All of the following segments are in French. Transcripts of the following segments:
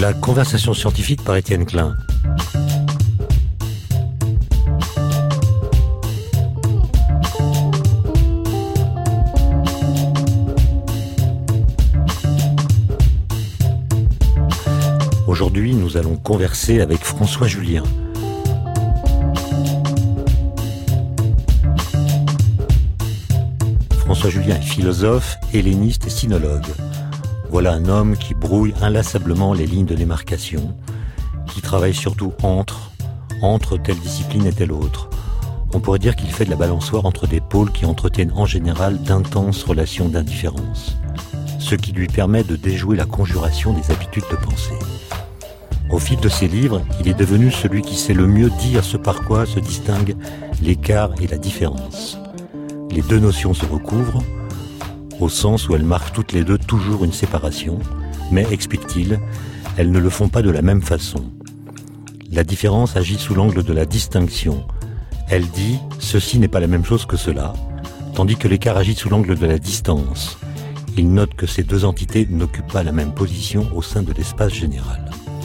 La conversation scientifique par Étienne Klein. Aujourd'hui, nous allons converser avec François Julien. François Julien est philosophe, helléniste et sinologue. Voilà un homme qui brouille inlassablement les lignes de démarcation, qui travaille surtout entre telle discipline et telle autre. On pourrait dire qu'il fait de la balançoire entre des pôles qui entretiennent en général d'intenses relations d'indifférence, ce qui lui permet de déjouer la conjuration des habitudes de pensée. Au fil de ses livres, il est devenu celui qui sait le mieux dire ce par quoi se distinguent l'écart et la différence. Les deux notions se recouvrent, au sens où elles marquent toutes les deux toujours une séparation, mais, explique-t-il, elles ne le font pas de la même façon. La différence agit sous l'angle de la distinction. Elle dit « ceci n'est pas la même chose que cela », tandis que l'écart agit sous l'angle de la distance. Il note que ces deux entités n'occupent pas la même position au sein de l'espace général.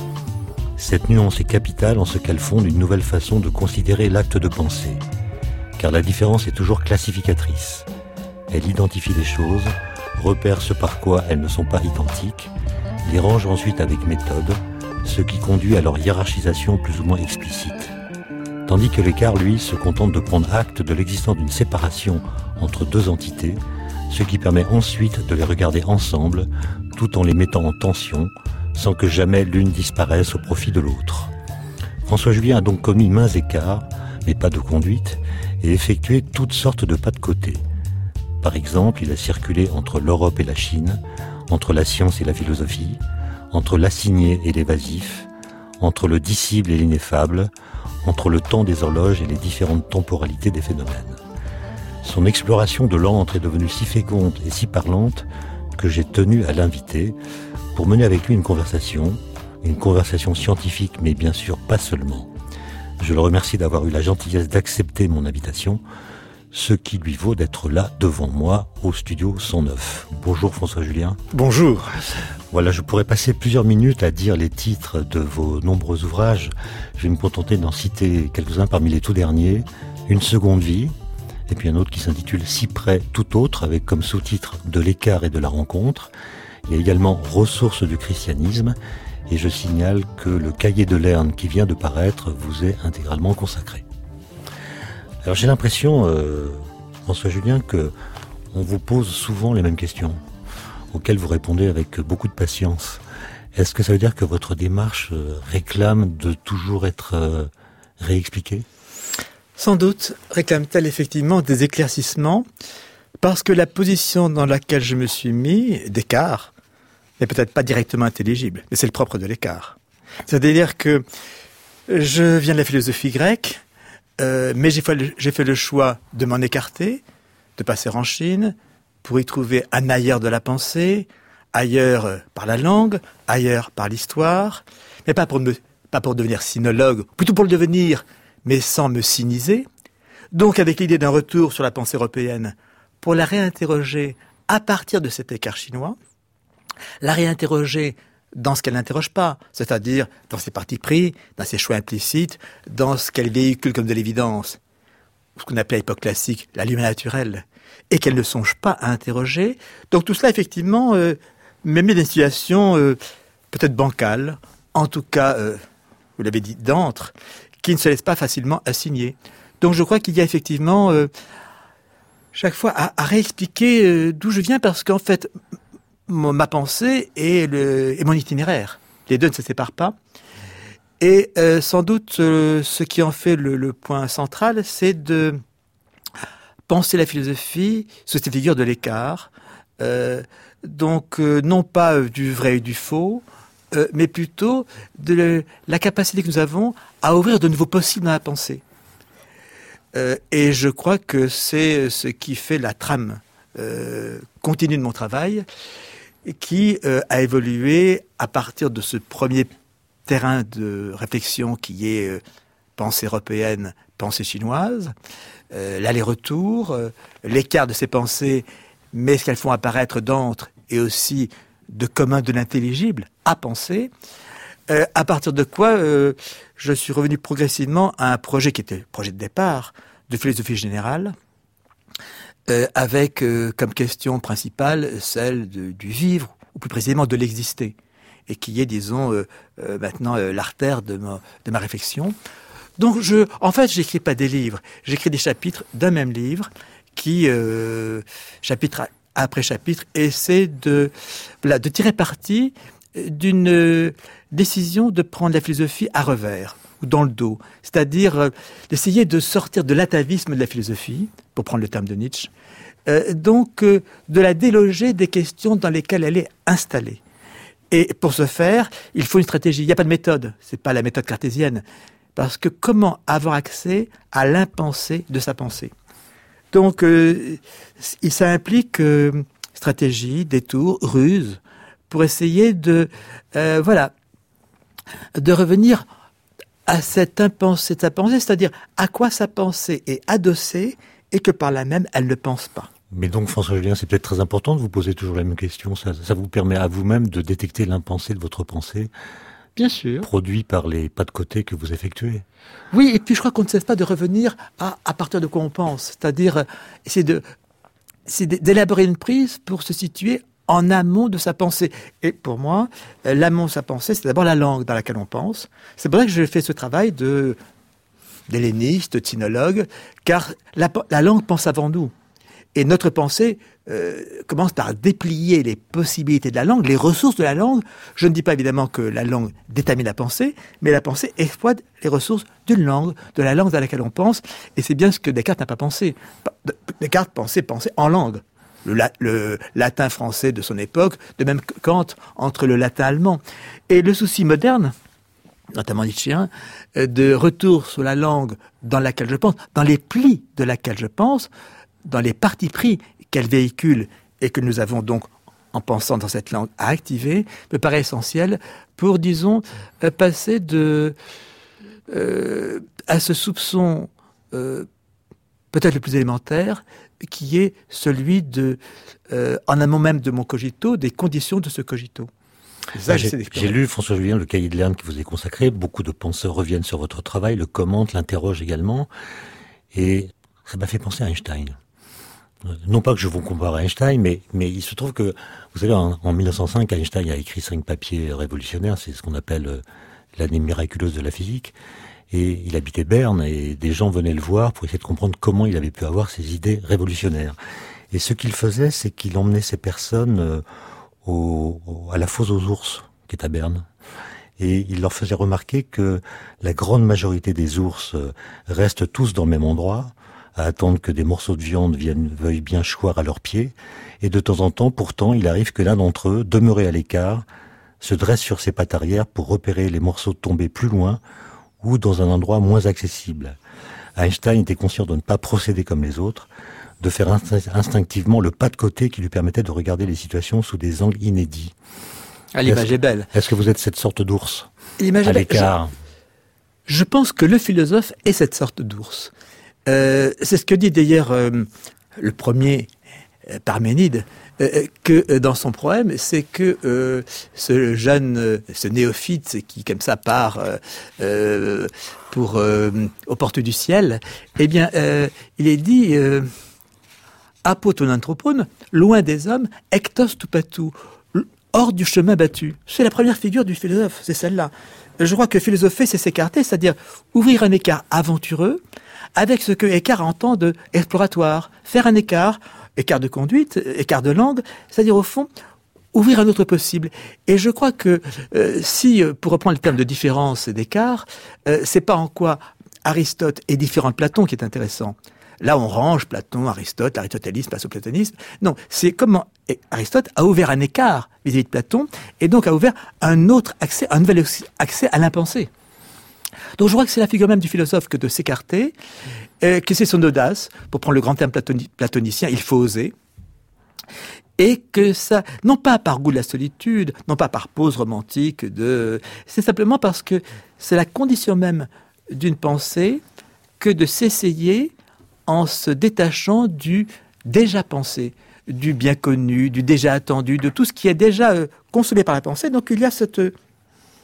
Cette nuance est capitale en ce qu'elle fonde une nouvelle façon de considérer l'acte de pensée. Car la différence est toujours classificatrice. Elle identifie les choses, repère ce par quoi elles ne sont pas identiques, les range ensuite avec méthode, ce qui conduit à leur hiérarchisation plus ou moins explicite. Tandis que l'écart, lui, se contente de prendre acte de l'existence d'une séparation entre deux entités, ce qui permet ensuite de les regarder ensemble, tout en les mettant en tension, sans que jamais l'une disparaisse au profit de l'autre. François Julien a donc commis maints écarts, mais pas de conduite, et effectué toutes sortes de pas de côté. Par exemple, il a circulé entre l'Europe et la Chine, entre la science et la philosophie, entre l'assigné et l'évasif, entre le dissible et l'ineffable, entre le temps des horloges et les différentes temporalités des phénomènes. Son exploration de l'antre est devenue si féconde et si parlante que j'ai tenu à l'inviter pour mener avec lui une conversation scientifique, mais bien sûr pas seulement. Je le remercie d'avoir eu la gentillesse d'accepter mon invitation, ce qui lui vaut d'être là devant moi au studio 109. Bonjour François Julien. Bonjour. Voilà, je pourrais passer plusieurs minutes à dire les titres de vos nombreux ouvrages. Je vais me contenter d'en citer quelques-uns parmi les tout derniers. Une seconde vie, et puis un autre qui s'intitule Si près tout autre, avec comme sous-titre De l'écart et de la rencontre. Il y a également Ressources du christianisme, et je signale que le cahier de Lerne qui vient de paraître vous est intégralement consacré. Alors j'ai l'impression, François Julien, que on vous pose souvent les mêmes questions, auxquelles vous répondez avec beaucoup de patience. Est-ce que ça veut dire que votre démarche réclame de toujours être réexpliquée ? Sans doute réclame-t-elle effectivement des éclaircissements, parce que la position dans laquelle je me suis mis, d'écart, n'est peut-être pas directement intelligible, mais c'est le propre de l'écart. C'est-à-dire que je viens de la philosophie grecque, mais j'ai fait le choix de m'en écarter, de passer en Chine, pour y trouver un ailleurs de la pensée, ailleurs par la langue, ailleurs par l'histoire, mais pas pour devenir sinologue, plutôt pour le devenir, mais sans me cyniser. Donc avec l'idée d'un retour sur la pensée européenne, pour la réinterroger à partir de cet écart chinois, la réinterroger dans ce qu'elle n'interroge pas, c'est-à-dire dans ses partis pris, dans ses choix implicites, dans ce qu'elle véhicule comme de l'évidence, ce qu'on appelait à l'époque classique la lumière naturelle, et qu'elle ne songe pas à interroger. Donc tout cela, effectivement, me met dans une situation peut-être bancale, en tout cas, vous l'avez dit, d'antre, qui ne se laisse pas facilement assigner. Donc je crois qu'il y a effectivement, chaque fois, à réexpliquer d'où je viens, parce qu'en fait, ma pensée et mon itinéraire. Les deux ne se séparent pas. Et sans doute, ce qui en fait le point central, c'est de penser la philosophie sous cette figure de l'écart. Donc, non pas du vrai et du faux, mais plutôt de la capacité que nous avons à ouvrir de nouveaux possibles dans la pensée. Et je crois que c'est ce qui fait la trame continue de mon travail, qui a évolué à partir de ce premier terrain de réflexion qui est pensée européenne, pensée chinoise, l'aller-retour, l'écart de ces pensées, mais ce qu'elles font apparaître d'entre et aussi de commun de l'intelligible à penser, À partir de quoi, je suis revenu progressivement à un projet qui était le projet de départ de philosophie générale, avec comme question principale celle du vivre, ou plus précisément de l'exister, et qui est, disons, maintenant l'artère de ma réflexion. Donc, en fait, j'écris pas des livres, j'écris des chapitres d'un même livre qui, chapitre après chapitre, essaie de tirer parti d'une décision de prendre la philosophie à revers, ou dans le dos, c'est-à-dire d'essayer de sortir de l'atavisme de la philosophie, pour prendre le terme de Nietzsche, donc de la déloger des questions dans lesquelles elle est installée. Et pour ce faire, il faut une stratégie. Il n'y a pas de méthode, c'est pas la méthode cartésienne, parce que comment avoir accès à l'impensé de sa pensée? Donc, ça implique stratégie, détour, ruse, pour essayer de revenir à cette impensée de sa pensée, c'est-à-dire à quoi sa pensée est adossée et que par là même, elle ne pense pas. Mais donc, François Julien, c'est peut-être très important de vous poser toujours la même question. Ça vous permet à vous-même de détecter l'impensé de votre pensée. Bien sûr. Produit par les pas de côté que vous effectuez. Oui, et puis je crois qu'on ne cesse pas de revenir à partir de quoi on pense. C'est-à-dire, c'est d'élaborer une prise pour se situer en amont de sa pensée. Et pour moi, l'amont de sa pensée, c'est d'abord la langue dans laquelle on pense. C'est pour ça que je fais ce travail d'helléniste, de sinologue, car la langue pense avant nous. Et notre pensée commence par déplier les possibilités de la langue, les ressources de la langue. Je ne dis pas évidemment que la langue détermine la pensée, mais la pensée exploite les ressources d'une langue, de la langue dans laquelle on pense. Et c'est bien ce que Descartes n'a pas pensé. Descartes pensait en langue. Le latin français de son époque, de même que Kant entre le latin allemand. Et le souci moderne, notamment nietzschéen, de retour sur la langue dans laquelle je pense, dans les plis de laquelle je pense, dans les partis pris qu'elle véhicule et que nous avons donc, en pensant dans cette langue, à activer, me paraît essentiel pour, disons, passer à ce soupçon peut-être le plus élémentaire, qui est celui en amont même de mon cogito, des conditions de ce cogito. Ça, j'ai lu, François Julien, le cahier de Lerne qui vous est consacré. Beaucoup de penseurs reviennent sur votre travail, le commentent, l'interrogent également. Et ça m'a fait penser à Einstein. Non pas que je vous compare à Einstein, mais il se trouve que, vous savez, en 1905, Einstein a écrit 5 papiers révolutionnaires, c'est ce qu'on appelle l'année miraculeuse de la physique, et il habitait Berne, et des gens venaient le voir pour essayer de comprendre comment il avait pu avoir ces idées révolutionnaires. Et ce qu'il faisait, c'est qu'il emmenait ces personnes à la fosse aux ours, qui est à Berne. Et il leur faisait remarquer que la grande majorité des ours restent tous dans le même endroit, à attendre que des morceaux de viande veuillent bien choir à leurs pieds. Et de temps en temps, pourtant, il arrive que l'un d'entre eux, demeuré à l'écart, se dresse sur ses pattes arrière pour repérer les morceaux tombés plus loin ou dans un endroit moins accessible. Einstein était conscient de ne pas procéder comme les autres, de faire instinctivement le pas de côté qui lui permettait de regarder les situations sous des angles inédits. Ah, l'image est belle. Est-ce que vous êtes cette sorte d'ours l'image à l'écart? Je pense que le philosophe est cette sorte d'ours. C'est ce que dit d'ailleurs le premier Parménide, que dans son poème, c'est que ce jeune, ce néophyte qui comme ça part aux portes du ciel, eh bien, il est dit apo ton anthropone, loin des hommes, ectos tout patou, hors du chemin battu. C'est la première figure du philosophe, c'est celle-là. Je crois que philosopher, c'est s'écarter, c'est-à-dire ouvrir un écart aventureux avec ce que écart entend de exploratoire, faire un écart de conduite, écart de langue, c'est-à-dire au fond ouvrir un autre possible. Et je crois que si, pour reprendre le terme de différence et d'écart, c'est pas en quoi Aristote est différent de Platon qui est intéressant. Là, on range Platon, Aristote, l'aristotélisme, passe au platonisme. Non, c'est comment Aristote a ouvert un écart vis-à-vis de Platon et donc a ouvert un autre accès, un nouvel accès à l'impensé. Donc je crois que c'est la figure même du philosophe que de s'écarter, que c'est son audace, pour prendre le grand terme platonicien, il faut oser, et que ça, non pas par goût de la solitude, non pas par pose romantique, c'est simplement parce que c'est la condition même d'une pensée que de s'essayer en se détachant du déjà pensé, du bien connu, du déjà attendu, de tout ce qui est déjà consommé par la pensée. Donc il y a cette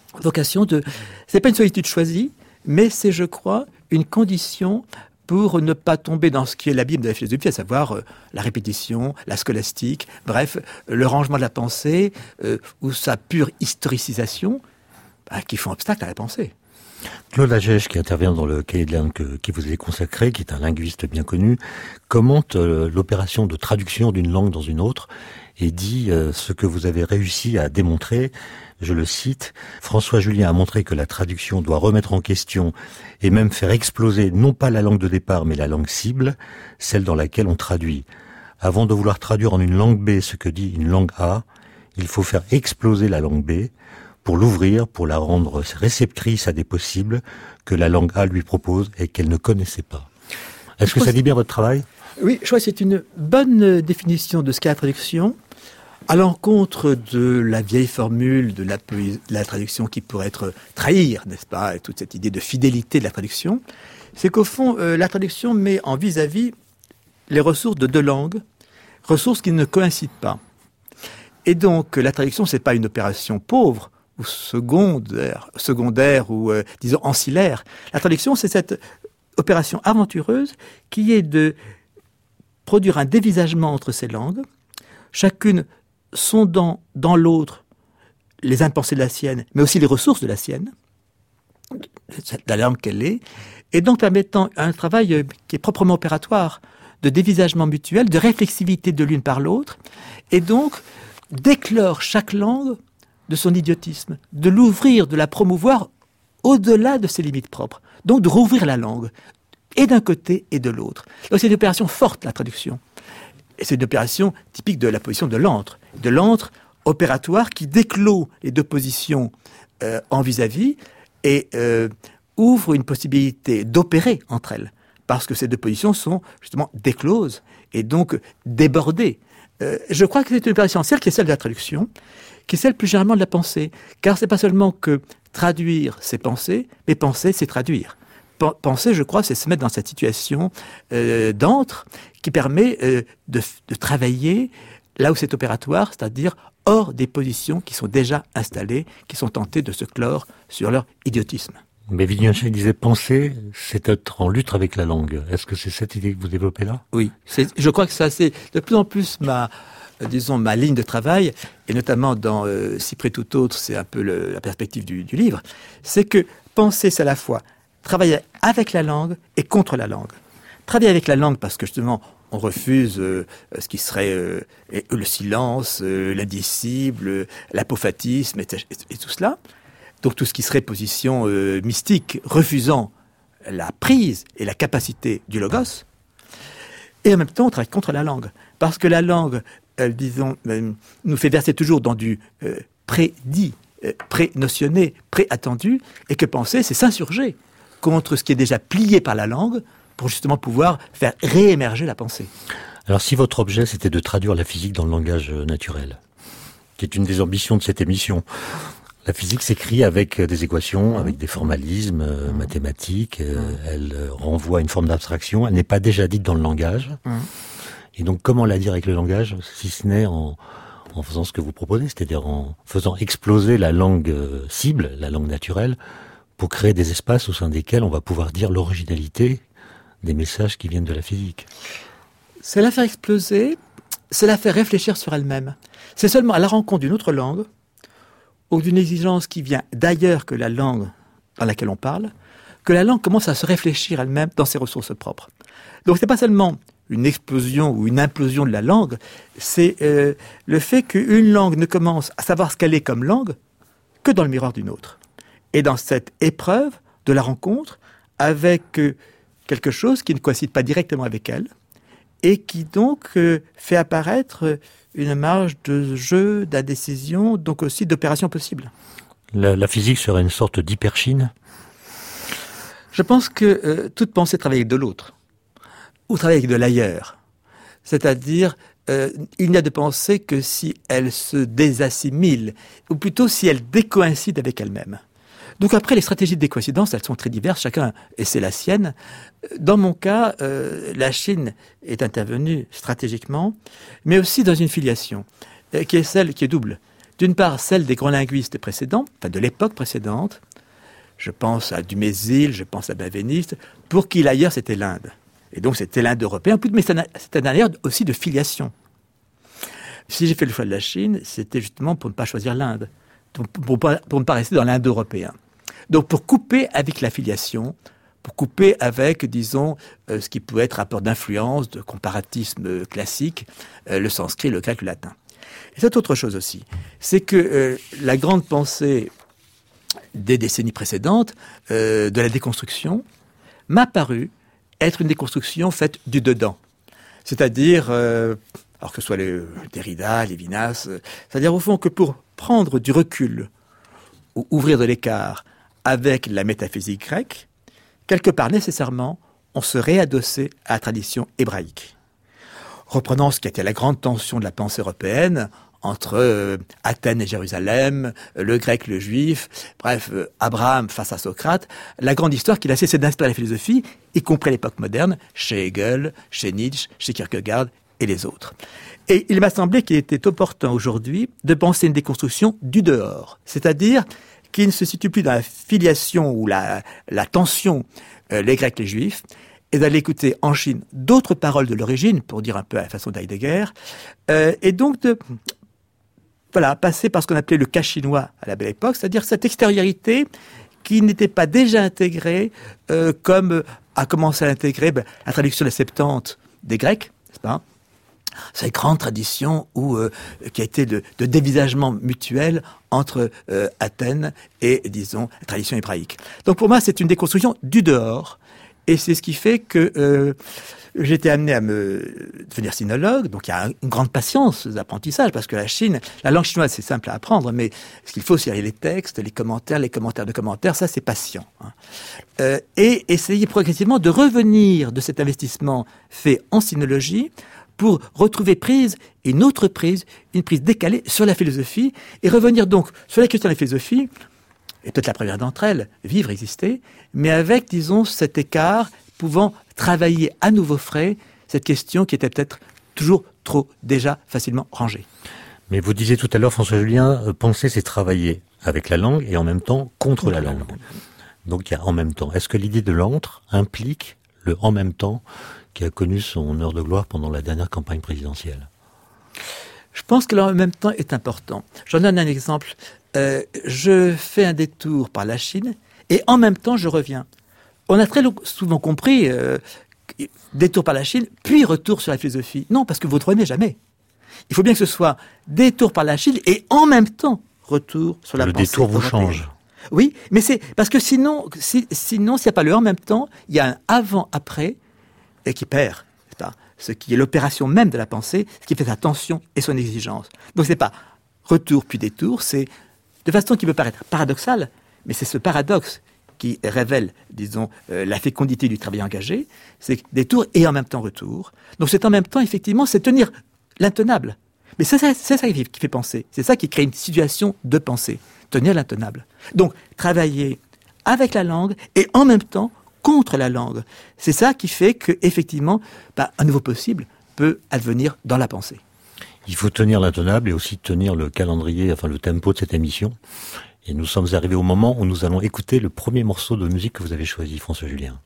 vocation de... C'est pas une solitude choisie, mais c'est, je crois, une condition pour ne pas tomber dans ce qui est la Bible de la philosophie, à savoir la répétition, la scolastique, bref, le rangement de la pensée, ou sa pure historicisation, qui font obstacle à la pensée. Claude Lagèche, qui intervient dans le cahier de langue qui vous est consacré, qui est un linguiste bien connu, commente l'opération de traduction d'une langue dans une autre et dit ce que vous avez réussi à démontrer. Je le cite, François Julien a montré que la traduction doit remettre en question et même faire exploser non pas la langue de départ mais la langue cible, celle dans laquelle on traduit. Avant de vouloir traduire en une langue B ce que dit une langue A, il faut faire exploser la langue B pour l'ouvrir, pour la rendre réceptrice à des possibles que la langue A lui propose et qu'elle ne connaissait pas. Est-ce que ça dit bien votre travail ? Oui, je crois que c'est une bonne définition de ce qu'est la traduction, à l'encontre de la vieille formule de la traduction qui pourrait être trahir, n'est-ce pas, et toute cette idée de fidélité de la traduction. C'est qu'au fond, la traduction met en vis-à-vis les ressources de deux langues, ressources qui ne coïncident pas. Et donc, la traduction, c'est pas une opération pauvre, ou secondaire ou, disons, ancillaire. La traduction, c'est cette opération aventureuse qui est de produire un dévisagement entre ces langues, chacune sondant dans l'autre les impensés de la sienne, mais aussi les ressources de la sienne, la langue qu'elle est, et donc permettant un travail qui est proprement opératoire, de dévisagement mutuel, de réflexivité de l'une par l'autre, et donc d'éclore chaque langue de son idiotisme, de l'ouvrir, de la promouvoir au-delà de ses limites propres. Donc de rouvrir la langue, et d'un côté et de l'autre. Donc c'est une opération forte, la traduction. Et c'est une opération typique de la position de l'antre opératoire qui déclôt les deux positions en vis-à-vis et ouvre une possibilité d'opérer entre elles, parce que ces deux positions sont justement décloses et donc débordées. Je crois que c'est une opération essentielle qui est celle de la traduction, qui est celle plus généralement de la pensée. Car c'est pas seulement que traduire, c'est penser, mais penser, c'est traduire. Penser, je crois, c'est se mettre dans cette situation d'antre qui permet de travailler là où c'est opératoire, c'est-à-dire hors des positions qui sont déjà installées, qui sont tentées de se clore sur leur idiotisme. Mais Wittgenstein disait penser, c'est être en lutte avec la langue. Est-ce que c'est cette idée que vous développez là ? Oui, je crois que ça, c'est de plus en plus ma ligne de travail, et notamment dans Si près tout autre, c'est un peu la perspective du livre, c'est que penser, c'est à la fois travailler avec la langue et contre la langue. Travailler avec la langue parce que justement, on refuse ce qui serait le silence, l'indicible, l'apophatisme et tout cela. Donc tout ce qui serait position mystique, refusant la prise et la capacité du logos. Et en même temps, on travaille contre la langue. Parce que la langue, nous fait verser toujours dans du prédit, pré-notionné, pré-attendu, et que penser, c'est s'insurger contre ce qui est déjà plié par la langue pour justement pouvoir faire réémerger la pensée. Alors si votre objet, c'était de traduire la physique dans le langage naturel, qui est une des ambitions de cette émission, la physique s'écrit avec des équations, avec des formalismes mathématiques, elle renvoie à une forme d'abstraction, elle n'est pas déjà dite dans le langage. Et donc comment la dire avec le langage, si ce n'est en faisant ce que vous proposez, c'est-à-dire en faisant exploser la langue cible, la langue naturelle, pour créer des espaces au sein desquels on va pouvoir dire l'originalité des messages qui viennent de la physique. C'est la faire exploser, c'est la faire réfléchir sur elle-même. C'est seulement à la rencontre d'une autre langue, ou d'une exigence qui vient d'ailleurs que la langue dans laquelle on parle, que la langue commence à se réfléchir elle-même dans ses ressources propres. Donc c'est pas seulement une explosion ou une implosion de la langue, c'est le fait qu'une langue ne commence à savoir ce qu'elle est comme langue que dans le miroir d'une autre. Et dans cette épreuve de la rencontre avec quelque chose qui ne coïncide pas directement avec elle, et qui donc fait apparaître une marge de jeu, d'indécision, donc aussi d'opération possible. La physique serait une sorte d'hyperchine ? Je pense que toute pensée travaille avec de l'autre, ou travaille avec de l'ailleurs. C'est-à-dire, il n'y a de pensée que si elle se désassimile, ou plutôt si elle décoïncide avec elle-même. Donc après, les stratégies de décoïncidence, elles sont très diverses, chacun essaie la sienne. Dans mon cas, la Chine est intervenue stratégiquement, mais aussi dans une filiation, qui est celle qui est double. D'une part, celle des grands linguistes précédents, enfin de l'époque précédente. Je pense à Dumézil, je pense à Benveniste, pour qui l'ailleurs c'était l'Inde. Et donc c'était l'Inde européenne, mais c'était un ailleurs aussi de filiation. Si j'ai fait le choix de la Chine, c'était justement pour ne pas choisir l'Inde, pour ne pas rester dans l'Inde européen. Donc pour couper avec la filiation, pour couper avec, disons, ce qui pouvait être rapport d'influence, de comparatisme classique, le sanskrit, le grec, le latin. Et c'est autre chose aussi, c'est que la grande pensée des décennies précédentes, de la déconstruction, m'a paru être une déconstruction faite du dedans. C'est-à-dire, alors que ce soit les Derrida, Lévinas, c'est-à-dire au fond que pour prendre du recul ou ouvrir de l'écart avec la métaphysique grecque, quelque part nécessairement, on se réadossait à la tradition hébraïque. Reprenant ce qui était la grande tension de la pensée européenne, entre Athènes et Jérusalem, le grec, le juif, bref, Abraham face à Socrate, la grande histoire qui n'a cessé d'inspirer la philosophie, y compris à l'époque moderne, chez Hegel, chez Nietzsche, chez Kierkegaard et les autres. Et il m'a semblé qu'il était opportun aujourd'hui de penser une déconstruction du dehors, c'est-à-dire qui ne se situe plus dans la filiation ou la tension, les Grecs, les Juifs, et d'aller écouter en Chine d'autres paroles de l'origine, pour dire un peu à la façon d'Heidegger, et donc de passer par ce qu'on appelait le cas chinois à la belle époque, c'est-à-dire cette extériorité qui n'était pas déjà intégrée comme a commencé à intégrer la traduction des Septante des Grecs, n'est-ce pas ? Cette grande tradition qui a été de dévisagement mutuel entre Athènes et, disons, la tradition hébraïque. Donc pour moi, c'est une déconstruction du dehors, et c'est ce qui fait que j'ai été amené à devenir sinologue. Donc il y a une grande patience d'apprentissage, parce que la langue chinoise, c'est simple à apprendre, mais ce qu'il faut, c'est lire les textes, les commentaires de commentaires, ça c'est patient. Et essayer progressivement de revenir de cet investissement fait en sinologie pour retrouver une prise décalée sur la philosophie, et revenir donc sur la question de la philosophie, et peut-être la première d'entre elles, vivre, exister, mais avec, disons, cet écart pouvant travailler à nouveau frais cette question qui était peut-être toujours trop déjà facilement rangée. Mais vous disiez tout à l'heure, François Julien, penser c'est travailler avec la langue et en même temps contre la langue. Donc il y a en même temps. Est-ce que l'idée de l'entre implique le en même temps qui a connu son heure de gloire pendant la dernière campagne présidentielle? Je pense que le en même temps est important. J'en donne un exemple. Je fais un détour par la Chine et en même temps je reviens. On a très souvent compris détour par la Chine, puis retour sur la philosophie. Non, parce que vous ne revenez jamais. Il faut bien que ce soit détour par la Chine et en même temps retour sur la pensée. Le détour vous européenne. change. Oui, mais c'est parce que sinon, s'il n'y a pas le en même temps, il y a un avant-après et qui perd, c'est pas ce qui est l'opération même de la pensée, ce qui fait sa tension et son exigence. Donc c'est pas retour puis détour, c'est de façon qui peut paraître paradoxale, mais c'est ce paradoxe qui révèle, disons, la fécondité du travail engagé, c'est détour et en même temps retour. Donc c'est en même temps, effectivement, c'est tenir l'intenable. Mais c'est ça qui fait penser, c'est ça qui crée une situation de pensée, tenir l'intenable. Donc travailler avec la langue et en même temps contre la langue. C'est ça qui fait que, effectivement, un nouveau possible peut advenir dans la pensée. Il faut tenir l'intenable et aussi tenir le calendrier, enfin le tempo de cette émission. Et nous sommes arrivés au moment où nous allons écouter le premier morceau de musique que vous avez choisi, François Julien.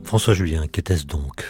François Julien, qu'était-ce donc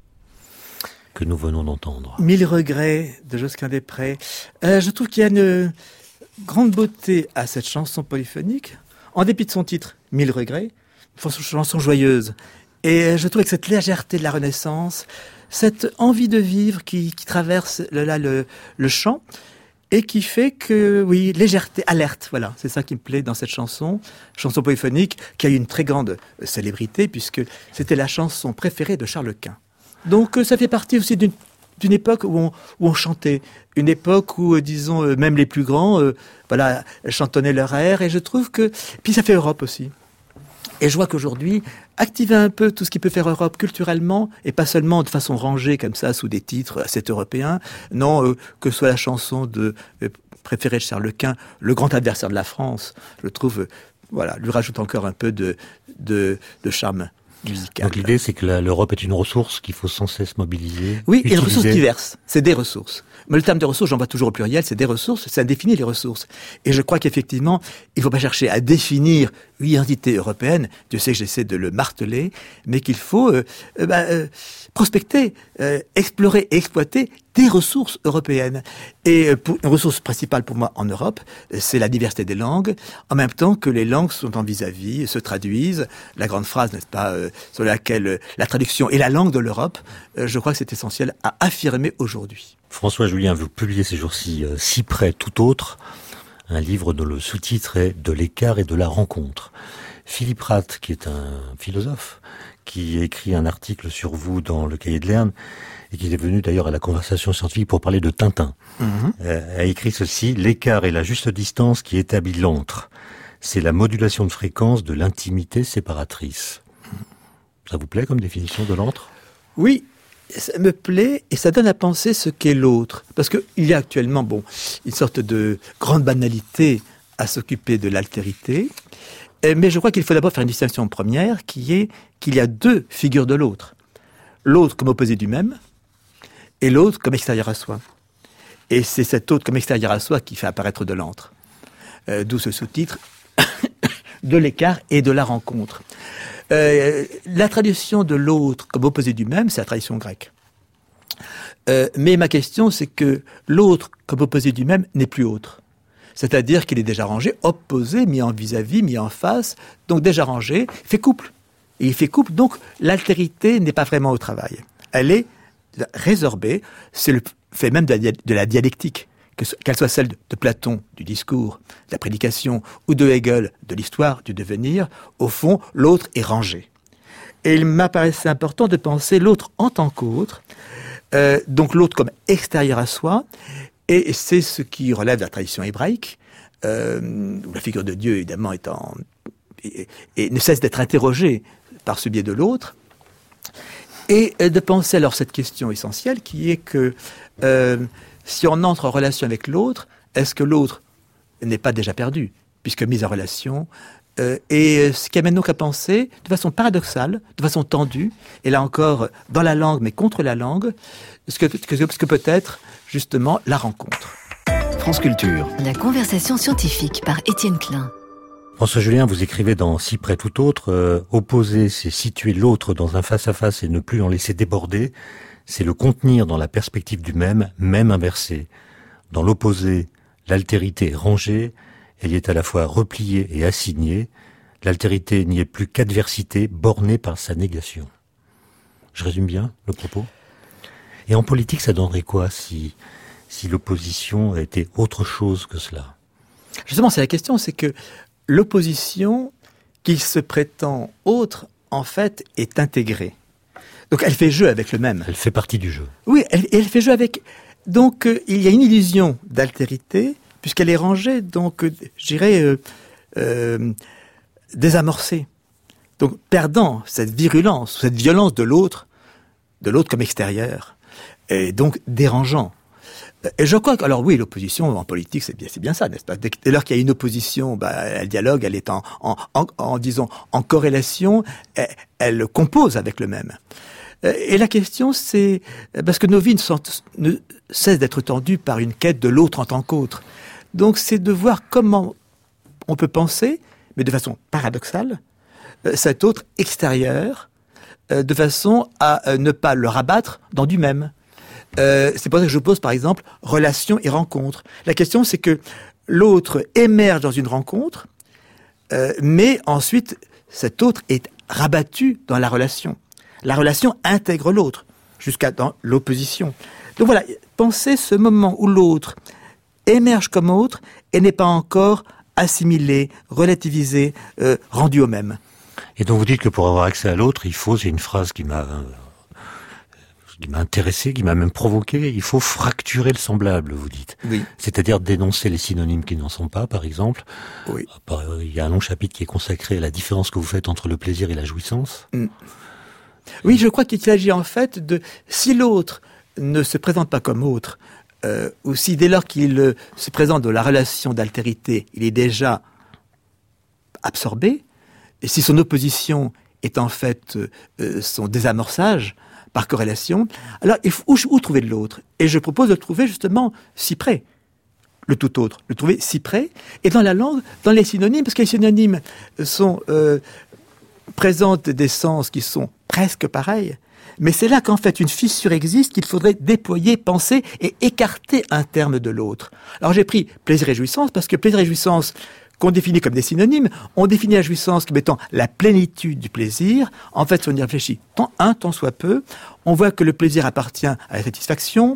que nous venons d'entendre? 1000 regrets de Josquin des Prés. Je trouve qu'il y a une grande beauté à cette chanson polyphonique, en dépit de son titre, 1000 regrets, une chanson joyeuse. Et je trouve que cette légèreté de la Renaissance, cette envie de vivre qui traverse le chant, et qui fait que, oui, légèreté, alerte, voilà, c'est ça qui me plaît dans cette chanson polyphonique, qui a eu une très grande célébrité, puisque c'était la chanson préférée de Charles Quint. Donc ça fait partie aussi d'une époque où on chantait, une époque où, disons, même les plus grands, chantonnaient leur air, et je trouve que... Puis ça fait Europe aussi. Et je vois qu'aujourd'hui, activer un peu tout ce qui peut faire Europe culturellement, et pas seulement de façon rangée comme ça, sous des titres assez européens, non, que ce soit la chanson préférée de Charles Quint, le grand adversaire de la France, je trouve, lui rajoute encore un peu de charme musical. Donc l'idée, c'est que l'Europe est une ressource qu'il faut sans cesse mobiliser. Oui, et une ressource diverse. C'est des ressources. Mais le terme de ressources, j'en vois toujours au pluriel, c'est des ressources, ça définit les ressources. Et je crois qu'effectivement, il ne faut pas chercher à définir une identité européenne, Dieu sait que j'essaie de le marteler, mais qu'il faut prospecter, explorer et exploiter des ressources européennes. Et une ressource principale pour moi en Europe, c'est la diversité des langues, en même temps que les langues sont en vis-à-vis, se traduisent. La grande phrase, n'est-ce pas, sur laquelle la traduction est la langue de l'Europe, je crois que c'est essentiel à affirmer aujourd'hui. François Julien, vous publiez ces jours-ci « Si près tout autre », un livre dont le sous-titre est « De l'écart et de la rencontre ». Philippe Rath, qui est un philosophe, qui écrit un article sur vous dans le Cahier de Lerne, et qui est venu d'ailleurs à la conversation scientifique pour parler de Tintin, a écrit ceci: « L'écart et la juste distance qui établit l'antre, c'est la modulation de fréquence de l'intimité séparatrice. » Ça vous plaît comme définition de l'antre ? Oui, ça me plaît et ça donne à penser ce qu'est l'autre. Parce qu'il y a actuellement une sorte de grande banalité à s'occuper de l'altérité. Mais je crois qu'il faut d'abord faire une distinction première qui est qu'il y a deux figures de l'autre. L'autre comme opposé du même et l'autre comme extérieur à soi. Et c'est cet autre comme extérieur à soi qui fait apparaître de l'antre. D'où ce sous-titre de l'écart et de la rencontre. La tradition de l'autre comme opposé du même, c'est la tradition grecque. Mais ma question, c'est que l'autre comme opposé du même n'est plus autre. C'est-à-dire qu'il est déjà rangé, opposé, mis en vis-à-vis, mis en face, donc déjà rangé, fait couple. Et il fait couple, donc l'altérité n'est pas vraiment au travail. Elle est résorbée, c'est le fait même de la dialectique, qu'elle soit celle de Platon, du discours, de la prédication, ou de Hegel, de l'histoire, du devenir. Au fond, l'autre est rangé. Et il m'apparaissait important de penser l'autre en tant qu'autre, donc l'autre comme extérieur à soi, et c'est ce qui relève de la tradition hébraïque, où la figure de Dieu, évidemment, et ne cesse d'être interrogée par ce biais de l'autre, et de penser alors cette question essentielle qui est que si on entre en relation avec l'autre, est-ce que l'autre n'est pas déjà perdu, puisque mis en relation, et ce qui amène donc à penser de façon paradoxale, de façon tendue, et là encore dans la langue mais contre la langue, ce que peut être justement la rencontre. France Culture. La conversation scientifique par Étienne Klein. François Julien, vous écrivez dans Si près tout autre, opposer, c'est situer l'autre dans un face-à-face et ne plus en laisser déborder, c'est le contenir dans la perspective du même inversé. Dans l'opposé, l'altérité est rangée, elle y est à la fois repliée et assignée, l'altérité n'y est plus qu'adversité, bornée par sa négation. Je résume bien le propos ? Et en politique, ça donnerait quoi si l'opposition était autre chose que cela ? Justement, c'est la question, c'est que l'opposition qui se prétend autre, en fait, est intégrée. Donc elle fait jeu avec le même. Elle fait partie du jeu. Oui, elle fait jeu avec... Donc il y a une illusion d'altérité, puisqu'elle est rangée, donc je dirais désamorcée. Donc perdant cette virulence, cette violence de l'autre comme extérieur, et donc dérangeant. Et je crois que, alors oui, l'opposition en politique, c'est bien ça, n'est-ce pas ? Dès lors qu'il y a une opposition, elle dialogue, elle est disons, en corrélation, elle compose avec le même. Et la question, c'est, parce que nos vies ne cessent d'être tendues par une quête de l'autre en tant qu'autre. Donc c'est de voir comment on peut penser, mais de façon paradoxale, cet autre extérieur, de façon à ne pas le rabattre dans du même. C'est pour ça que je pose, par exemple, relation et rencontre. La question, c'est que l'autre émerge dans une rencontre, mais ensuite, cet autre est rabattu dans la relation. La relation intègre l'autre, jusqu'à dans l'opposition. Donc voilà, pensez ce moment où l'autre émerge comme autre et n'est pas encore assimilé, relativisé, rendu au même. Et donc vous dites que pour avoir accès à l'autre, il faut, c'est une phrase qui m'a intéressé, qui m'a même provoqué, il faut fracturer le semblable, vous dites. Oui. C'est-à-dire dénoncer les synonymes qui n'en sont pas, par exemple. Oui. Il y a un long chapitre qui est consacré à la différence que vous faites entre le plaisir et la jouissance. Oui, je crois qu'il s'agit en fait de, si l'autre ne se présente pas comme autre, ou si dès lors qu'il se présente dans la relation d'altérité, il est déjà absorbé, et si son opposition est en fait son désamorçage par corrélation, alors il faut où trouver de l'autre. Et je propose de le trouver justement si près, le tout autre, le trouver si près, et dans la langue, dans les synonymes, parce que les synonymes présentent des sens qui sont presque pareils, mais c'est là qu'en fait une fissure existe qu'il faudrait déployer, penser et écarter un terme de l'autre. Alors j'ai pris plaisir et jouissance parce que plaisir et jouissance, qu'on définit comme des synonymes, on définit la jouissance comme étant la plénitude du plaisir. En fait, si on y réfléchit tant soit peu, on voit que le plaisir appartient à la satisfaction,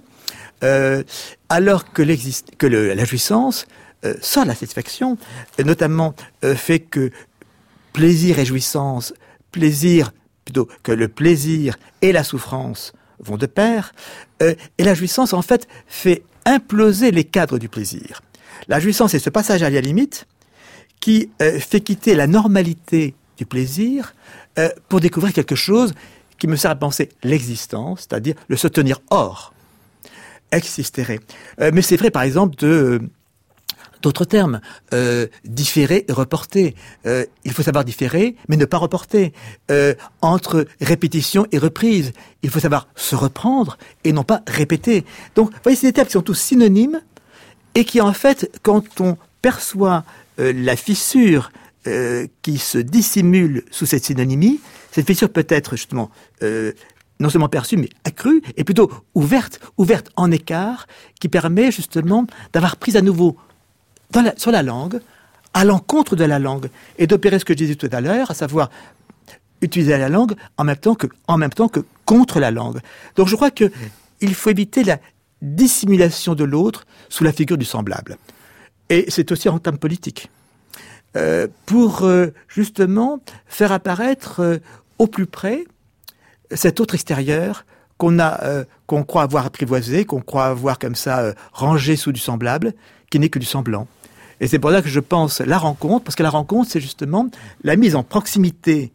alors que la jouissance sort de la satisfaction, notamment fait que plaisir et jouissance, plutôt que le plaisir et la souffrance vont de pair, et la jouissance, en fait, fait imploser les cadres du plaisir. La jouissance est ce passage à la limite qui fait quitter la normalité du plaisir pour découvrir quelque chose qui me sert à penser l'existence, c'est-à-dire le se tenir hors, existere. Mais c'est vrai, par exemple, d'autres termes, différer et reporter. Il faut savoir différer, mais ne pas reporter. Entre répétition et reprise, il faut savoir se reprendre et non pas répéter. Donc, vous voyez, c'est des termes qui sont tous synonymes et qui, en fait, quand on perçoit la fissure qui se dissimule sous cette synonymie, cette fissure peut être justement non seulement perçue, mais accrue, et plutôt ouverte en écart, qui permet justement d'avoir prise à nouveau sur la langue, à l'encontre de la langue, et d'opérer ce que je disais tout à l'heure, à savoir utiliser la langue en même temps que contre la langue. Donc je crois que il faut éviter la dissimulation de l'autre sous la figure du semblable. Et c'est aussi en termes politiques. Pour justement faire apparaître au plus près cet autre extérieur qu'on croit avoir apprivoisé, qu'on croit avoir comme ça rangé sous du semblable, qui n'est que du semblant. Et c'est pour ça que je pense la rencontre, parce que la rencontre, c'est justement la mise en proximité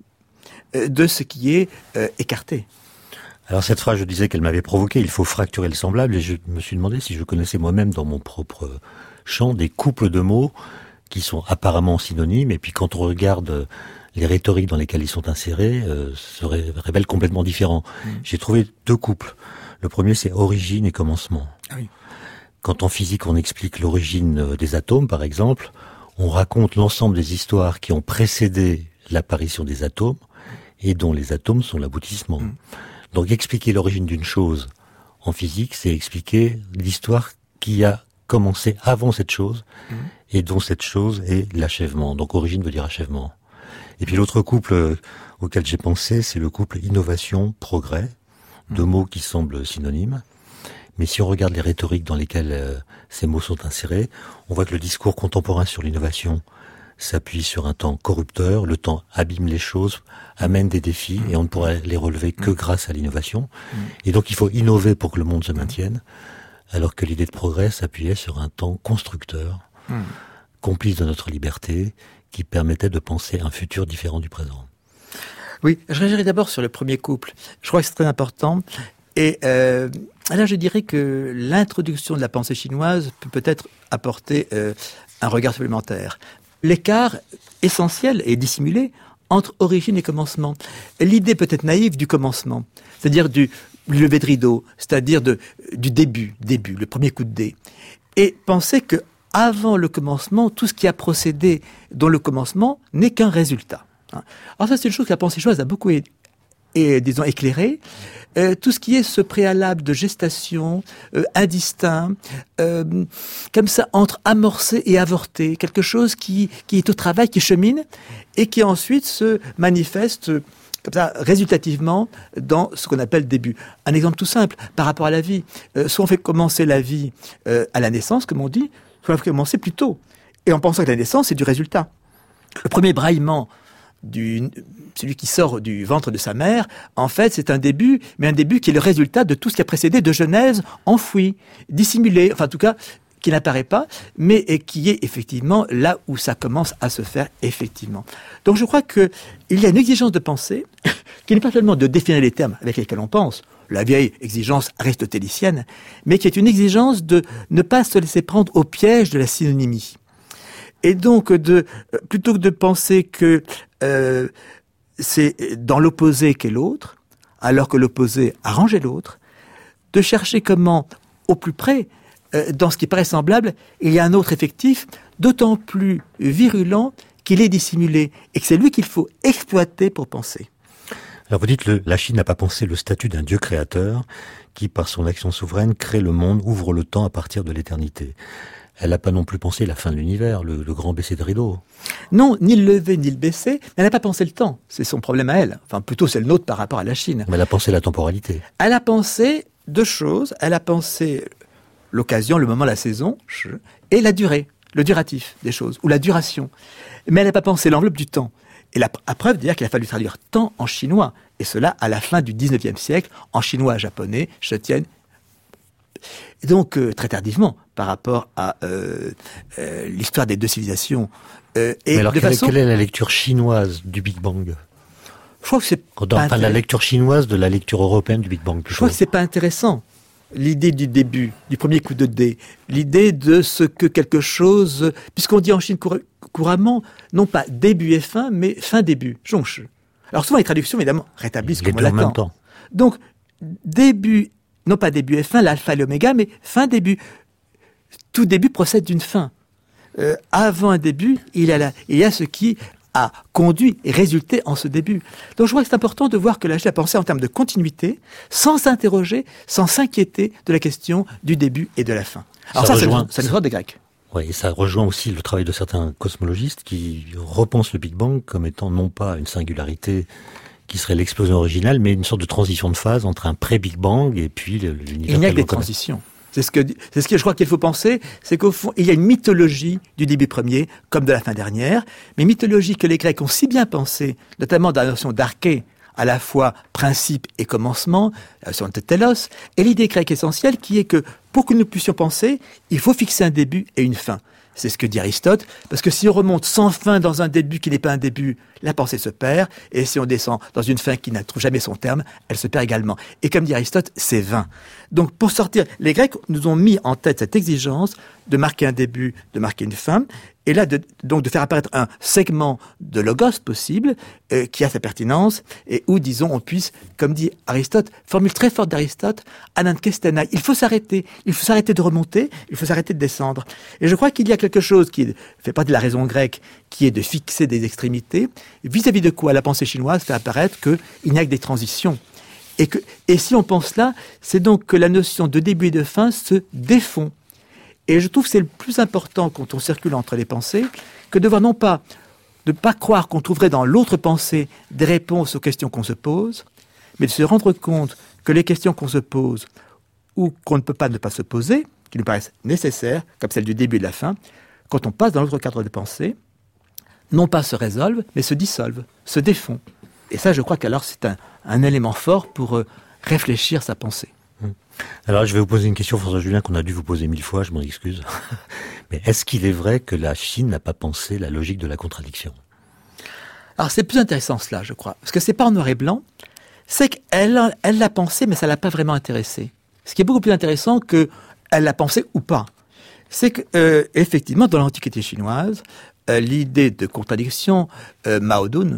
de ce qui est écarté. Alors cette phrase, je disais qu'elle m'avait provoqué, il faut fracturer le semblable, et je me suis demandé si je connaissais moi-même dans mon propre champ des couples de mots qui sont apparemment synonymes, et puis quand on regarde les rhétoriques dans lesquelles ils sont insérés, se révèlent complètement différents. J'ai trouvé deux couples. Le premier, c'est origine et commencement. Ah oui. Quand en physique, on explique l'origine des atomes, par exemple, on raconte l'ensemble des histoires qui ont précédé l'apparition des atomes, et dont les atomes sont l'aboutissement. Donc expliquer l'origine d'une chose en physique, c'est expliquer l'histoire qui a commencé avant cette chose, et dont cette chose est l'achèvement. Donc origine veut dire achèvement. Et puis l'autre couple auquel j'ai pensé, c'est le couple innovation-progrès, deux mots qui semblent synonymes. Mais si on regarde les rhétoriques dans lesquelles ces mots sont insérés, on voit que le discours contemporain sur l'innovation s'appuie sur un temps corrupteur, le temps abîme les choses, amène des défis, et on ne pourra les relever que grâce à l'innovation. Et donc il faut innover pour que le monde se maintienne, alors que l'idée de progrès s'appuyait sur un temps constructeur, complice de notre liberté, qui permettait de penser un futur différent du présent. Oui, je réagirai d'abord sur le premier couple. Je crois que c'est très important. Et là, je dirais que l'introduction de la pensée chinoise peut peut-être apporter un regard supplémentaire. L'écart essentiel et dissimulé entre origine et commencement. L'idée peut être naïve du commencement, c'est-à-dire du lever de rideau, c'est-à-dire du début, le premier coup de dé. Et penser que avant le commencement, tout ce qui a procédé dont le commencement n'est qu'un résultat. Alors ça, c'est une chose que la pensée chinoise a beaucoup et disons éclairé, tout ce qui est ce préalable de gestation, indistinct, comme ça, entre amorcé et avorté, quelque chose qui est au travail, qui chemine, et qui ensuite se manifeste comme ça, résultativement, dans ce qu'on appelle début. Un exemple tout simple, par rapport à la vie. Soit on fait commencer la vie à la naissance, comme on dit, soit on fait commencer plus tôt. Et en pensant que la naissance, c'est du résultat. Le premier braillement, celui qui sort du ventre de sa mère, en fait, c'est un début, mais un début qui est le résultat de tout ce qui a précédé de genèse enfoui, dissimulé, enfin en tout cas, qui n'apparaît pas, mais qui est effectivement là où ça commence à se faire effectivement. Donc je crois qu'il y a une exigence de pensée qui n'est pas seulement de définir les termes avec lesquels on pense, la vieille exigence aristotélicienne, mais qui est une exigence de ne pas se laisser prendre au piège de la synonymie. Et donc, plutôt que de penser que c'est dans l'opposé qu'est l'autre, alors que l'opposé arrangeait l'autre, de chercher comment, au plus près, dans ce qui paraît semblable, il y a un autre effectif, d'autant plus virulent qu'il est dissimulé, et que c'est lui qu'il faut exploiter pour penser. Alors vous dites, la Chine n'a pas pensé le statut d'un Dieu créateur, qui par son action souveraine crée le monde, ouvre le temps à partir de l'éternité. Elle n'a pas non plus pensé la fin de l'univers, le grand baisser de rideau. Non, ni le lever, ni le baisser, mais elle n'a pas pensé le temps. C'est son problème à elle. Enfin, plutôt c'est le nôtre par rapport à la Chine. Mais elle a pensé la temporalité. Elle a pensé deux choses. Elle a pensé l'occasion, le moment, la saison, et la durée, le duratif des choses, ou la duration. Mais elle n'a pas pensé l'enveloppe du temps. Et la preuve, d'ailleurs, qu'il a fallu traduire temps en chinois. Et cela à la fin du 19e siècle, en chinois, japonais, chetian. Et donc, très tardivement, par rapport à l'histoire des deux civilisations. Mais alors, quelle est la lecture chinoise du Big Bang ? Je crois que c'est la lecture chinoise de la lecture européenne du Big Bang. Je crois que c'est pas intéressant. L'idée du début, du premier coup de dé, l'idée de ce que quelque chose, puisqu'on dit en Chine couramment, non pas début et fin, mais fin début, zhongshi. Alors souvent les traductions, évidemment, rétablissent comme on l'attend. En même temps. Donc, début, non pas début et fin, l'alpha et l'oméga, mais fin début. Tout début procède d'une fin. Avant un début, il y a ce qui a conduit et résulté en ce début. Donc je crois que c'est important de voir que la Chine a pensé en termes de continuité, sans s'interroger, sans s'inquiéter de la question du début et de la fin. Alors ça c'est l'histoire des Grecs. Oui, et ça rejoint aussi le travail de certains cosmologistes qui repensent le Big Bang comme étant non pas une singularité qui serait l'explosion originale, mais une sorte de transition de phase entre un pré-Big Bang et puis l'univers. Il n'y a que des transitions. C'est ce que je crois qu'il faut penser, c'est qu'au fond, il y a une mythologie du début premier, comme de la fin dernière, mais mythologie que les Grecs ont si bien pensée, notamment dans la notion d'arché, à la fois principe et commencement, la notion de télos, et l'idée grecque essentielle qui est que, pour que nous puissions penser, il faut fixer un début et une fin. C'est ce que dit Aristote, parce que si on remonte sans fin dans un début qui n'est pas un début, la pensée se perd, et si on descend dans une fin qui ne trouve jamais son terme, elle se perd également. Et comme dit Aristote, c'est vain. Donc pour sortir, les Grecs nous ont mis en tête cette exigence de marquer un début, de marquer une fin, et là donc de faire apparaître un segment de logos possible, qui a sa pertinence, et où, disons, on puisse, comme dit Aristote, formule très forte d'Aristote, anankestena, il faut s'arrêter de remonter, il faut s'arrêter de descendre. Et je crois qu'il y a quelque chose qui fait partie de la raison grecque, qui est de fixer des extrémités, vis-à-vis de quoi la pensée chinoise fait apparaître qu'il n'y a que des transitions. Et si on pense là, c'est donc que la notion de début et de fin se défond. Et je trouve que c'est le plus important quand on circule entre les pensées, que de voir non pas, de ne pas croire qu'on trouverait dans l'autre pensée des réponses aux questions qu'on se pose, mais de se rendre compte que les questions qu'on se pose ou qu'on ne peut pas ne pas se poser, qui nous paraissent nécessaires, comme celle du début et de la fin, quand on passe dans l'autre cadre de pensée, non pas se résolvent, mais se dissolvent, se défont. Et ça, je crois qu'alors c'est un élément fort pour réfléchir sa pensée. Alors, je vais vous poser une question, François Julien, qu'on a dû vous poser 1000 fois, je m'en excuse. Mais est-ce qu'il est vrai que la Chine n'a pas pensé la logique de la contradiction ? Alors, c'est plus intéressant cela, je crois. Parce que c'est pas en noir et blanc. C'est qu'elle l'a pensé, mais ça l'a pas vraiment intéressé. Ce qui est beaucoup plus intéressant que elle l'a pensé ou pas. C'est que, effectivement, dans l'Antiquité chinoise, l'idée de contradiction, Mao Dun,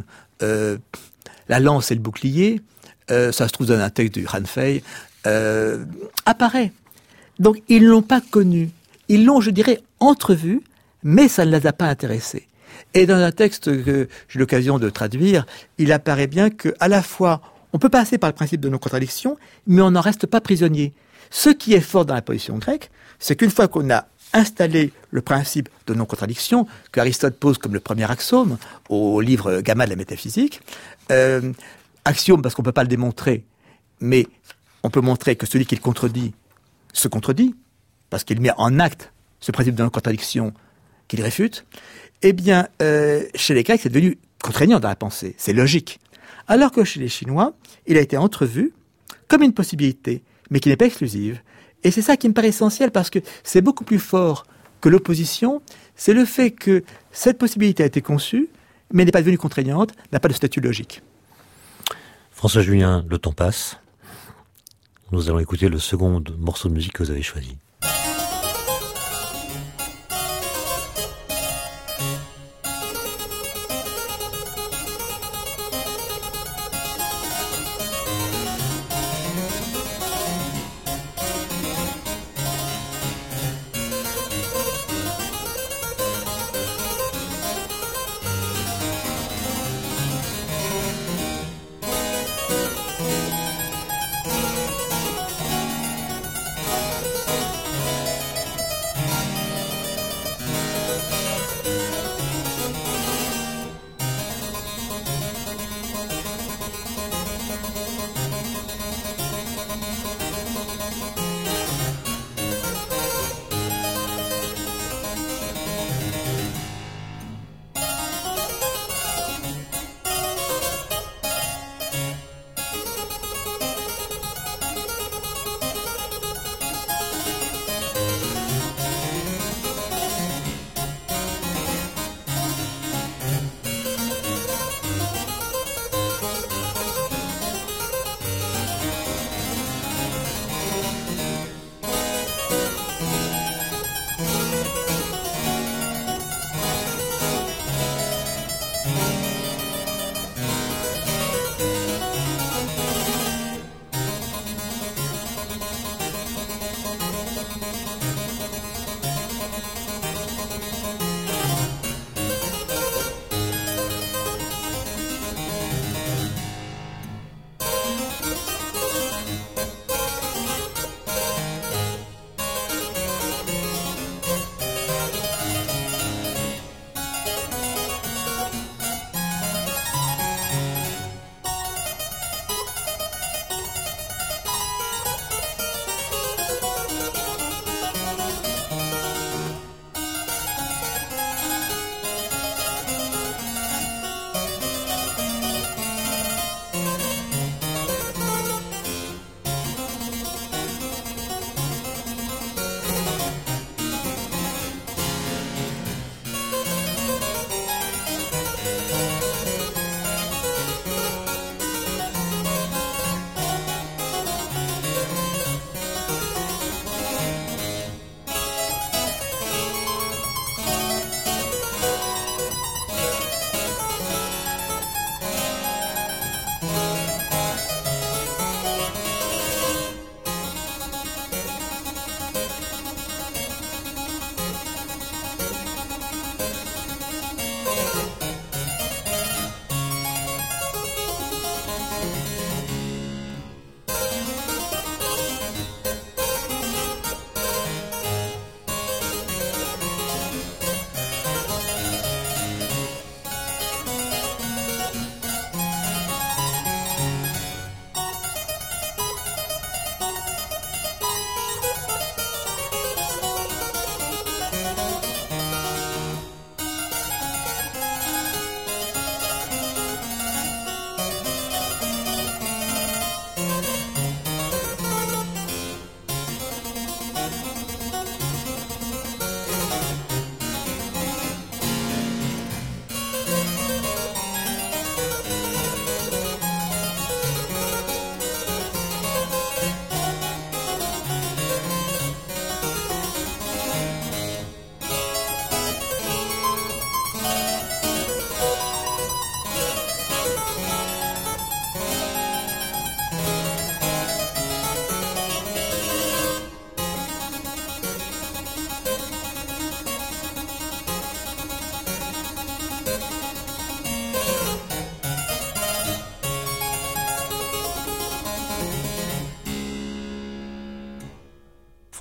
la lance et le bouclier, ça se trouve dans un texte du Han Fei, apparaît. Donc, ils ne l'ont pas connu. Ils l'ont, je dirais, entrevu, mais ça ne les a pas intéressés. Et dans un texte que j'ai eu l'occasion de traduire, il apparaît bien qu'à la fois, On peut passer par le principe de non-contradiction, mais on n'en reste pas prisonnier. Ce qui est fort dans la position grecque, c'est qu'une fois qu'on a installé le principe de non-contradiction, que Aristote pose comme le premier axiome au livre Gamma de la métaphysique, axiome parce qu'on ne peut pas le démontrer, mais on peut montrer que celui qui le contredit se contredit, parce qu'il met en acte ce principe de non-contradiction qu'il réfute, eh bien, chez les Grecs, c'est devenu contraignant dans la pensée, c'est logique. Alors que chez les Chinois, il a été entrevu comme une possibilité, mais qui n'est pas exclusive. Et c'est ça qui me paraît essentiel, parce que c'est beaucoup plus fort que l'opposition, c'est le fait que cette possibilité a été conçue, mais n'est pas devenue contraignante, n'a pas de statut logique. François Julien, le temps passe. Nous allons écouter le second morceau de musique que vous avez choisi.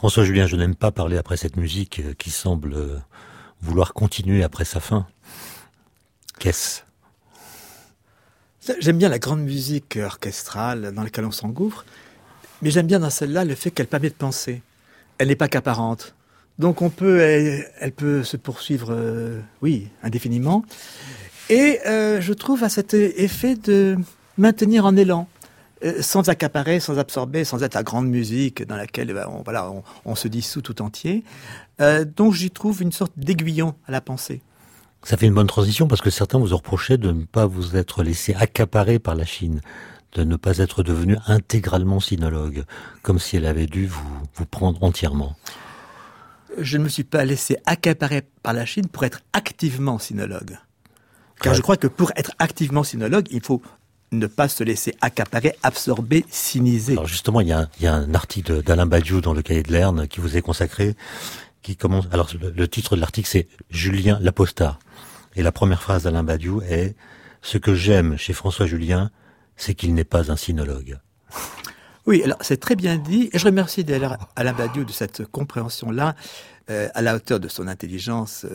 François Julien, je n'aime pas parler après cette musique qui semble vouloir continuer après sa fin. Qu'est-ce ? J'aime bien la grande musique orchestrale dans laquelle on s'engouffre, mais j'aime bien dans celle-là le fait qu'elle permet de penser. Elle n'est pas qu'apparente. Donc elle peut se poursuivre, indéfiniment. Et je trouve à cet effet de maintenir en élan, sans accaparer, sans absorber, sans être la grande musique dans laquelle on se dissout tout entier. Donc j'y trouve une sorte d'aiguillon à la pensée. Ça fait une bonne transition parce que certains vous ont reproché de ne pas vous être laissé accaparer par la Chine, de ne pas être devenu intégralement sinologue, comme si elle avait dû vous prendre entièrement. Je ne me suis pas laissé accaparer par la Chine pour être activement sinologue. Car je crois que pour être activement sinologue, il faut ne pas se laisser accaparer, absorber, siniser. Alors justement, il y a un article d'Alain Badiou dans le Cahier de Lerne qui vous est consacré, qui commence. Alors le titre de l'article c'est Julien l'apostat. Et la première phrase d'Alain Badiou est « Ce que j'aime chez François Julien, c'est qu'il n'est pas un sinologue ». Oui, alors c'est très bien dit. Et je remercie d'ailleurs Alain Badiou de cette compréhension-là, à la hauteur de son intelligence.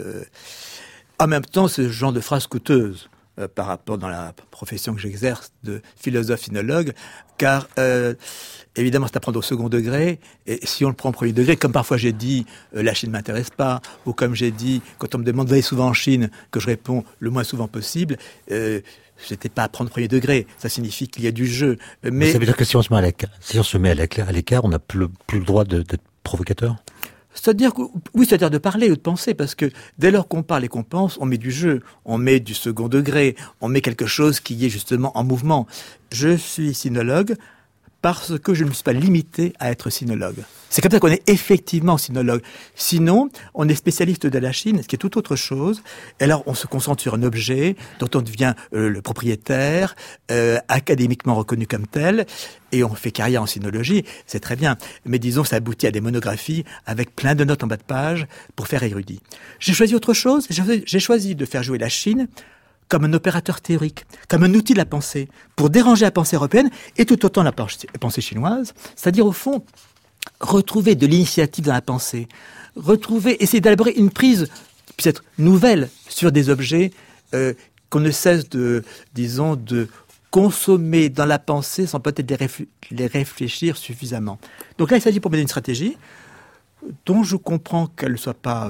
En même temps, ce genre de phrase coûteuse par rapport dans la profession que j'exerce de philosophe-sinologue, car évidemment c'est à prendre au second degré, et si on le prend au premier degré, comme parfois j'ai dit la Chine ne m'intéresse pas, ou comme j'ai dit, quand on me demande d'aller souvent en Chine, que je réponds le moins souvent possible, c'était pas à prendre au premier degré, ça signifie qu'il y a du jeu. Mais ça veut dire que si on se met à l'écart, on n'a plus le droit d'être provocateur ? C'est-à-dire de parler ou de penser, parce que dès lors qu'on parle et qu'on pense, on met du jeu, on met du second degré, on met quelque chose qui est justement en mouvement. Je suis sinologue parce que je ne me suis pas limité à être sinologue. C'est comme ça qu'on est effectivement sinologue. Sinon, on est spécialiste de la Chine, ce qui est tout autre chose. Et alors, on se concentre sur un objet dont on devient le propriétaire, académiquement reconnu comme tel, et on fait carrière en sinologie, c'est très bien. Mais disons, ça aboutit à des monographies avec plein de notes en bas de page pour faire érudit. J'ai choisi autre chose, j'ai choisi de faire jouer la Chine comme un opérateur théorique, comme un outil de la pensée, pour déranger la pensée européenne et tout autant la pensée chinoise, c'est-à-dire au fond, retrouver de l'initiative dans la pensée, essayer d'élaborer une prise, peut-être nouvelle, sur des objets qu'on ne cesse de consommer dans la pensée sans peut-être les réfléchir suffisamment. Donc là, il s'agit pour mener une stratégie dont je comprends qu'elle ne soit pas,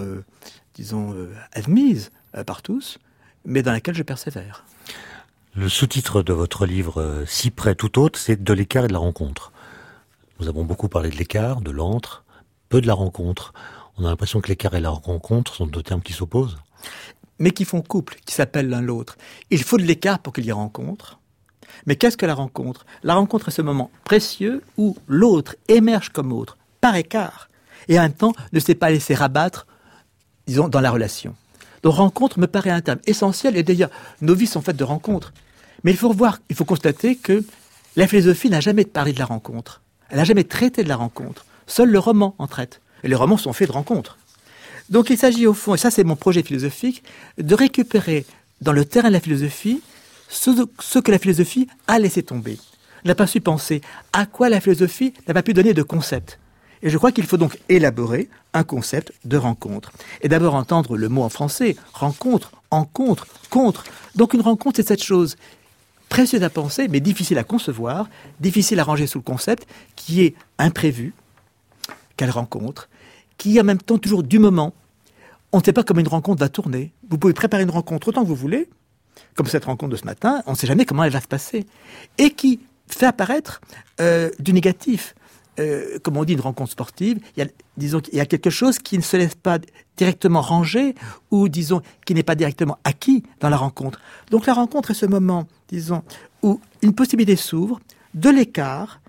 admise par tous, mais dans laquelle je persévère. Le sous-titre de votre livre, Si près tout autre, c'est de l'écart et de la rencontre. Nous avons beaucoup parlé de l'écart, de l'antre, peu de la rencontre. On a l'impression que l'écart et la rencontre sont deux termes qui s'opposent. Mais qui font couple, qui s'appellent l'un l'autre. Il faut de l'écart pour qu'il y ait rencontre. Mais qu'est-ce que la rencontre ? La rencontre est ce moment précieux où l'autre émerge comme autre, par écart, et en même temps ne s'est pas laissé rabattre, dans la relation. Donc rencontre me paraît un terme essentiel, et d'ailleurs, nos vies sont faites de rencontres. Mais il faut constater que la philosophie n'a jamais parlé de la rencontre. Elle n'a jamais traité de la rencontre. Seul le roman en traite. Et les romans sont faits de rencontres. Donc il s'agit au fond, et ça c'est mon projet philosophique, de récupérer dans le terrain de la philosophie ce que la philosophie a laissé tomber. N'a pas su penser à quoi la philosophie n'a pas pu donner de concept. Et je crois qu'il faut donc élaborer un concept de rencontre. Et d'abord entendre le mot en français, rencontre, encontre, contre. Donc une rencontre, c'est cette chose précieuse à penser, mais difficile à concevoir, difficile à ranger sous le concept, qui est imprévu, quelle rencontre, qui est en même temps toujours du moment. On ne sait pas comment une rencontre va tourner. Vous pouvez préparer une rencontre autant que vous voulez, comme cette rencontre de ce matin, on ne sait jamais comment elle va se passer. Et qui fait apparaître du négatif. Comme on dit, une rencontre sportive, il y a quelque chose qui ne se laisse pas directement ranger ou, qui n'est pas directement acquis dans la rencontre. Donc la rencontre est ce moment, où une possibilité s'ouvre, de l'écart,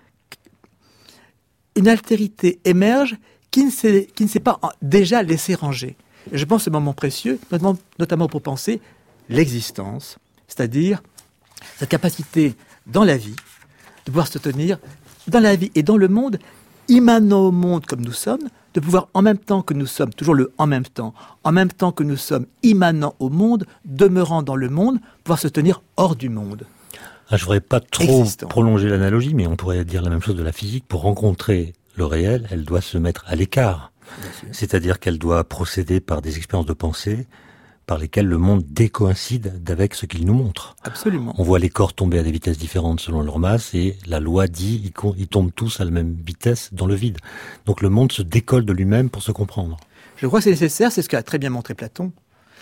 une altérité émerge qui ne s'est pas déjà laissé ranger. Et je pense que ce moment précieux, notamment pour penser l'existence, c'est-à-dire cette capacité dans la vie de pouvoir se tenir dans la vie et dans le monde, immanent au monde comme nous sommes, de pouvoir en même temps que nous sommes, toujours le en même temps que nous sommes immanents au monde, demeurant dans le monde, pouvoir se tenir hors du monde. Je ne voudrais pas trop prolonger l'analogie, mais on pourrait dire la même chose de la physique. Pour rencontrer le réel, elle doit se mettre à l'écart. C'est-à-dire qu'elle doit procéder par des expériences de pensée par lesquelles le monde décoïncide d'avec ce qu'il nous montre. Absolument. On voit les corps tomber à des vitesses différentes selon leur masse et la loi dit ils tombent tous à la même vitesse dans le vide. Donc le monde se décolle de lui-même pour se comprendre. Je crois que c'est nécessaire, c'est ce qu'a très bien montré Platon.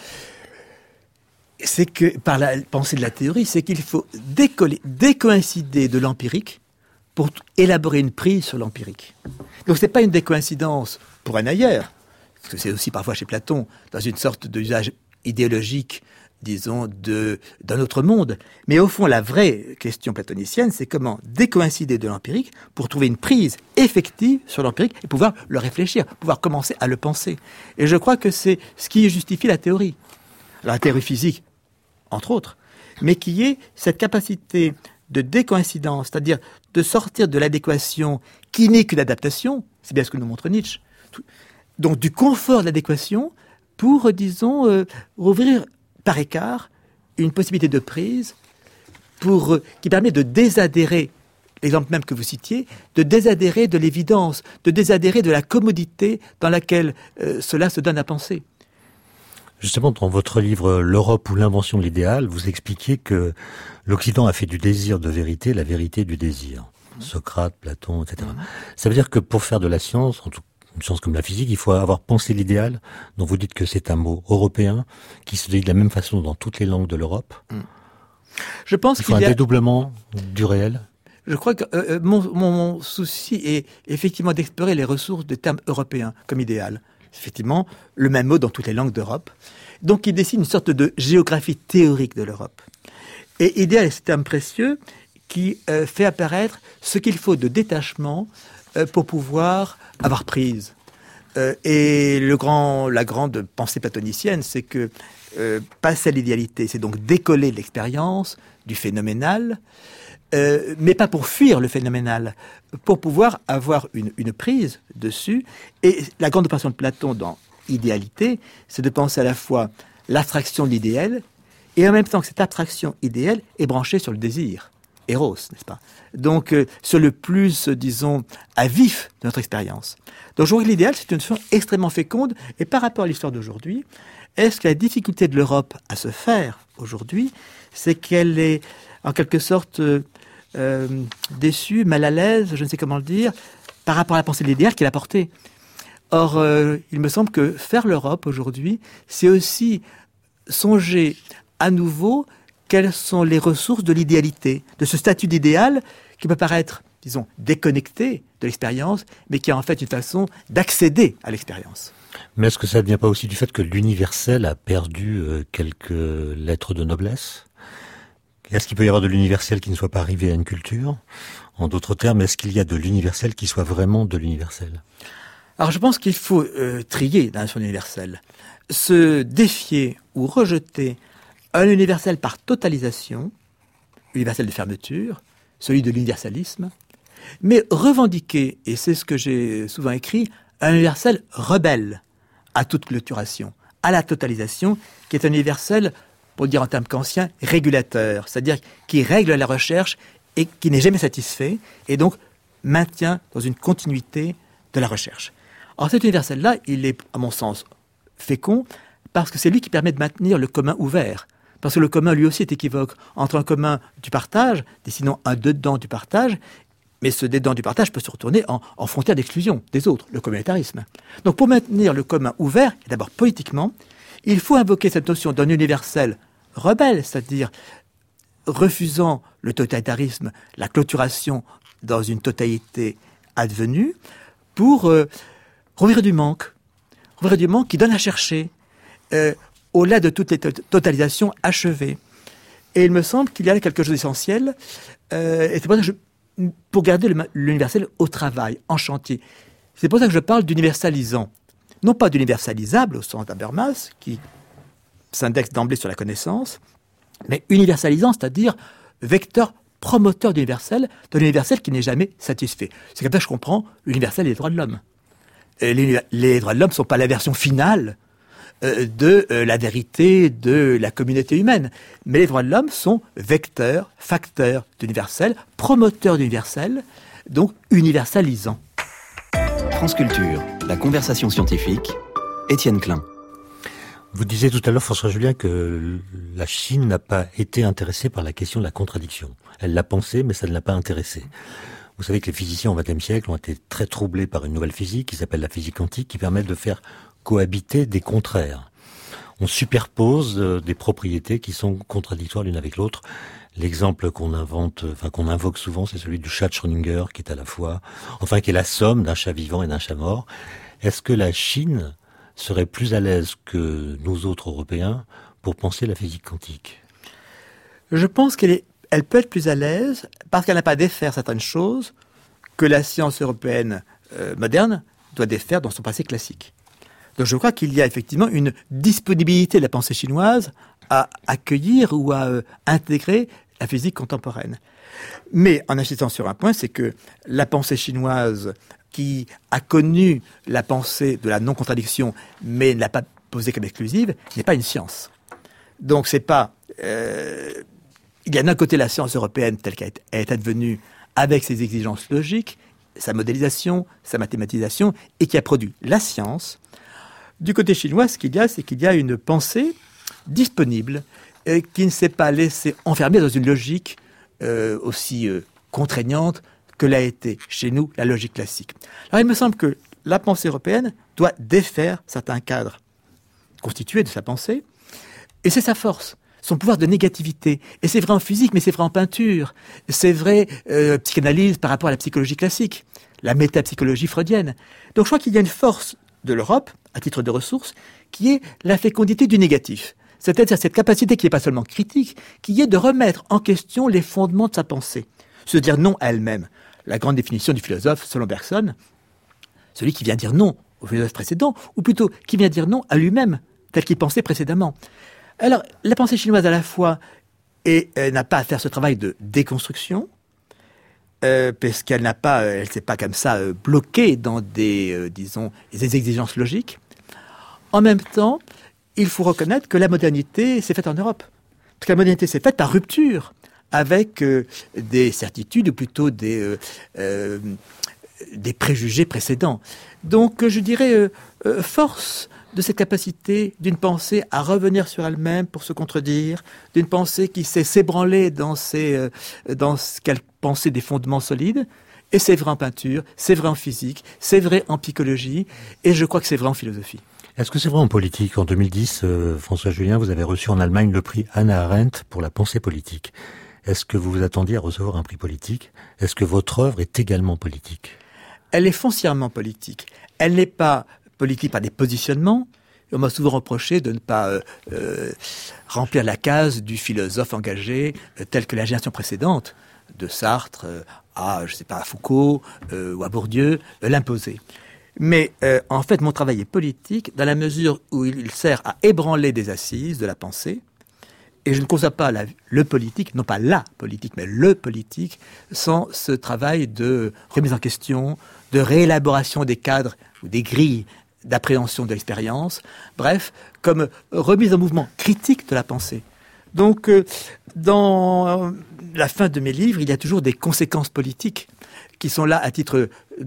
C'est que, par la pensée de la théorie, c'est qu'il faut décoïncider de l'empirique pour élaborer une prise sur l'empirique. Donc c'est pas une décoïncidence pour un ailleurs, parce que c'est aussi parfois chez Platon, dans une sorte d'usage idéologique, disons, d'un autre monde. Mais au fond, la vraie question platonicienne, c'est comment décoïncider de l'empirique pour trouver une prise effective sur l'empirique et pouvoir le réfléchir, pouvoir commencer à le penser. Et je crois que c'est ce qui justifie la théorie. Alors, la théorie physique, entre autres, mais qui est cette capacité de décoïncidence, c'est-à-dire de sortir de l'adéquation qui n'est qu'une adaptation, c'est bien ce que nous montre Nietzsche, donc du confort de l'adéquation pour, disons, ouvrir par écart une possibilité de prise qui permet de désadhérer, l'exemple même que vous citiez, de désadhérer de l'évidence, de désadhérer de la commodité dans laquelle cela se donne à penser. Justement, dans votre livre « L'Europe ou l'invention de l'idéal », vous expliquez que l'Occident a fait du désir de vérité la vérité du désir. Socrate, Platon, etc. Ça veut dire que pour faire de la science, en tout une science comme la physique, il faut avoir pensé l'idéal, dont vous dites que c'est un mot européen, qui se dit de la même façon dans toutes les langues de l'Europe. Je pense qu'il faut un dédoublement du réel. Je crois que mon souci est effectivement d'explorer les ressources des termes européens comme idéal. Effectivement, le même mot dans toutes les langues d'Europe. Donc, il dessine une sorte de géographie théorique de l'Europe. Et idéal est ce terme précieux qui fait apparaître ce qu'il faut de détachement pour pouvoir avoir prise. Et la grande pensée platonicienne, c'est que passer à l'idéalité, c'est donc décoller de l'expérience, du phénoménal, mais pas pour fuir le phénoménal, pour pouvoir avoir une prise dessus. Et la grande opération de Platon dans idéalité, c'est de penser à la fois l'abstraction de l'idéal, et en même temps que cette abstraction idéale est branchée sur le désir, Eros, n'est-ce pas? Donc, sur le plus, disons, à vif de notre expérience. Donc, je crois que l'idéal, c'est une notion extrêmement féconde, et par rapport à l'histoire d'aujourd'hui, est-ce que la difficulté de l'Europe à se faire aujourd'hui, c'est qu'elle est, en quelque sorte, déçue, mal à l'aise, je ne sais comment le dire, par rapport à la pensée de l'idéal qu'elle a portée. Or, il me semble que faire l'Europe aujourd'hui, c'est aussi songer à nouveau quelles sont les ressources de l'idéalité, de ce statut d'idéal qui peut paraître, disons, déconnecté de l'expérience, mais qui est en fait une façon d'accéder à l'expérience. Mais est-ce que ça ne vient pas aussi du fait que l'universel a perdu quelques lettres de noblesse ? Est-ce qu'il peut y avoir de l'universel qui ne soit pas arrivé à une culture ? En d'autres termes, est-ce qu'il y a de l'universel qui soit vraiment de l'universel ? Alors je pense qu'il faut trier dans la notion universelle. Se défier ou rejeter un universel par totalisation, universel de fermeture, celui de l'universalisme, mais revendiquer, et c'est ce que j'ai souvent écrit, un universel rebelle à toute clôturation, à la totalisation, qui est un universel, pour dire en termes kantiens, régulateur, c'est-à-dire qui règle la recherche et qui n'est jamais satisfait, et donc maintient dans une continuité de la recherche. Alors cet universel-là, il est, à mon sens, fécond, parce que c'est lui qui permet de maintenir le commun ouvert. Parce que le commun, lui aussi, est équivoque entre un commun du partage, dessinons un dedans du partage, mais ce dedans du partage peut se retourner en frontière d'exclusion des autres, le communautarisme. Donc pour maintenir le commun ouvert, et d'abord politiquement, il faut invoquer cette notion d'un universel rebelle, c'est-à-dire refusant le totalitarisme, la clôturation dans une totalité advenue, pour rouvrir du manque qui donne à chercher, au-delà de toutes les totalisations achevées. Et il me semble qu'il y a là quelque chose d'essentiel, et c'est pour ça que pour garder l'universel au travail, en chantier. C'est pour ça que je parle d'universalisant. Non pas d'universalisable, au sens d'Habermas, qui s'indexe d'emblée sur la connaissance, mais universalisant, c'est-à-dire vecteur promoteur d'universel, d'un universel qui n'est jamais satisfait. C'est comme ça que je comprends l'universel et les droits de l'homme. Et les droits de l'homme ne sont pas la version finale de la vérité de la communauté humaine. Mais les droits de l'homme sont vecteurs, facteurs d'universel, promoteurs d'universel, donc universalisants. France Culture, la conversation scientifique, Étienne Klein. Vous disiez tout à l'heure, François Julien, que la Chine n'a pas été intéressée par la question de la contradiction. Elle l'a pensé, mais ça ne l'a pas intéressée. Vous savez que les physiciens au XXe siècle ont été très troublés par une nouvelle physique qui s'appelle la physique quantique, qui permet de faire cohabiter des contraires. On superpose des propriétés qui sont contradictoires l'une avec l'autre. L'exemple qu'on invoque souvent, c'est celui du chat de Schrödinger, qui est à la fois, qui est la somme d'un chat vivant et d'un chat mort. Est-ce que la Chine serait plus à l'aise que nous autres Européens pour penser la physique quantique? Je pense elle peut être plus à l'aise parce qu'elle n'a pas défaire certaines choses que la science européenne moderne doit défaire dans son passé classique. Donc je crois qu'il y a effectivement une disponibilité de la pensée chinoise à accueillir ou à intégrer la physique contemporaine. Mais en insistant sur un point, c'est que la pensée chinoise qui a connu la pensée de la non-contradiction, mais ne l'a pas posée comme exclusive, n'est pas une science. Donc c'est pas... il y a d'un côté la science européenne telle qu'elle est advenue avec ses exigences logiques, sa modélisation, sa mathématisation, et qui a produit la science. Du côté chinois, ce qu'il y a, c'est qu'il y a une pensée disponible qui ne s'est pas laissée enfermer dans une logique aussi contraignante que l'a été chez nous la logique classique. Alors il me semble que la pensée européenne doit défaire certains cadres constitués de sa pensée, et c'est sa force, son pouvoir de négativité. Et c'est vrai en physique, mais c'est vrai en peinture, c'est vrai psychanalyse par rapport à la psychologie classique, la métapsychologie freudienne. Donc je crois qu'il y a une force de l'Europe, à titre de ressource, qui est la fécondité du négatif. C'est-à-dire cette capacité qui n'est pas seulement critique, qui est de remettre en question les fondements de sa pensée. Se dire non à elle-même. La grande définition du philosophe, selon Bergson, celui qui vient dire non au philosophe précédent, ou plutôt qui vient dire non à lui-même, tel qu'il pensait précédemment. Alors, la pensée chinoise à la fois n'a pas à faire ce travail de déconstruction, parce qu'elle s'est pas comme ça bloquée dans des exigences logiques. En même temps, il faut reconnaître que la modernité s'est faite en Europe. Parce que la modernité s'est faite par rupture avec des certitudes, ou plutôt des préjugés précédents. Donc, je dirais, force de cette capacité d'une pensée à revenir sur elle-même pour se contredire, d'une pensée qui s'est s'ébranlée dans ce qu'elle pensait des fondements solides. Et c'est vrai en peinture, c'est vrai en physique, c'est vrai en psychologie, et je crois que c'est vrai en philosophie. Est-ce que c'est vrai en politique? En 2010, François Julien, vous avez reçu en Allemagne le prix Hannah Arendt pour la pensée politique. Est-ce que vous vous attendiez à recevoir un prix politique? Est-ce que votre œuvre est également politique? Elle est foncièrement politique. Elle n'est pas politique par des positionnements. On m'a souvent reproché de ne pas remplir la case du philosophe engagé tel que la génération précédente, de Sartre à Foucault ou à Bourdieu, l'imposer. Mais en fait, mon travail est politique dans la mesure où il sert à ébranler des assises de la pensée. Et je ne conçois pas le politique, non pas la politique, mais le politique, sans ce travail de remise en question, de réélaboration des cadres ou des grilles d'appréhension de l'expérience, bref, comme remise en mouvement critique de la pensée. Donc, dans la fin de mes livres, il y a toujours des conséquences politiques qui sont là à titre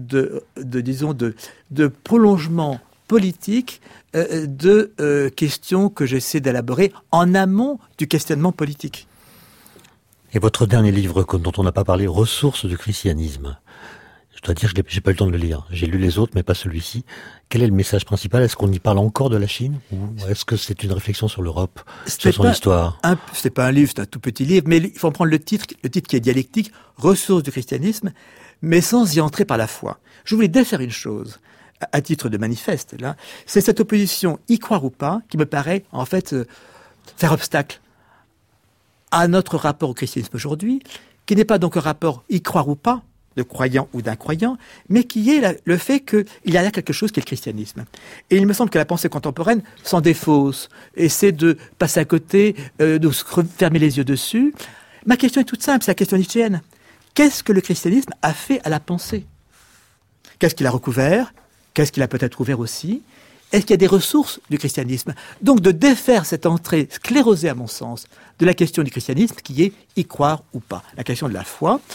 de prolongement politique de questions que j'essaie d'élaborer en amont du questionnement politique. Et votre dernier livre dont on n'a pas parlé, Ressources du christianisme. Je dois dire, j'ai pas eu le temps de le lire. J'ai lu les autres, mais pas celui-ci. Quel est le message principal? Est-ce qu'on y parle encore de la Chine? Ou est-ce que c'est une réflexion sur l'Europe, sur son histoire? C'est pas un livre, c'est un tout petit livre, mais il faut en prendre le titre qui est dialectique, Ressources du christianisme, mais sans y entrer par la foi. Je voulais défaire une chose, à titre de manifeste, là, c'est cette opposition y croire ou pas, qui me paraît, en fait, faire obstacle à notre rapport au christianisme aujourd'hui, qui n'est pas donc un rapport y croire ou pas, de croyant ou d'incroyant, mais qui est le fait qu'il y a là quelque chose qui est le christianisme. Et il me semble que la pensée contemporaine s'en défausse, essaie de passer à côté, de se fermer les yeux dessus. Ma question est toute simple, c'est la question nietzschéenne. Qu'est-ce que le christianisme a fait à la pensée? Qu'est-ce qu'il a recouvert? Qu'est-ce qu'il a peut-être ouvert aussi? Est-ce qu'il y a des ressources du christianisme? Donc de défaire cette entrée sclérosée, à mon sens, de la question du christianisme qui est y croire ou pas, la question de la foi.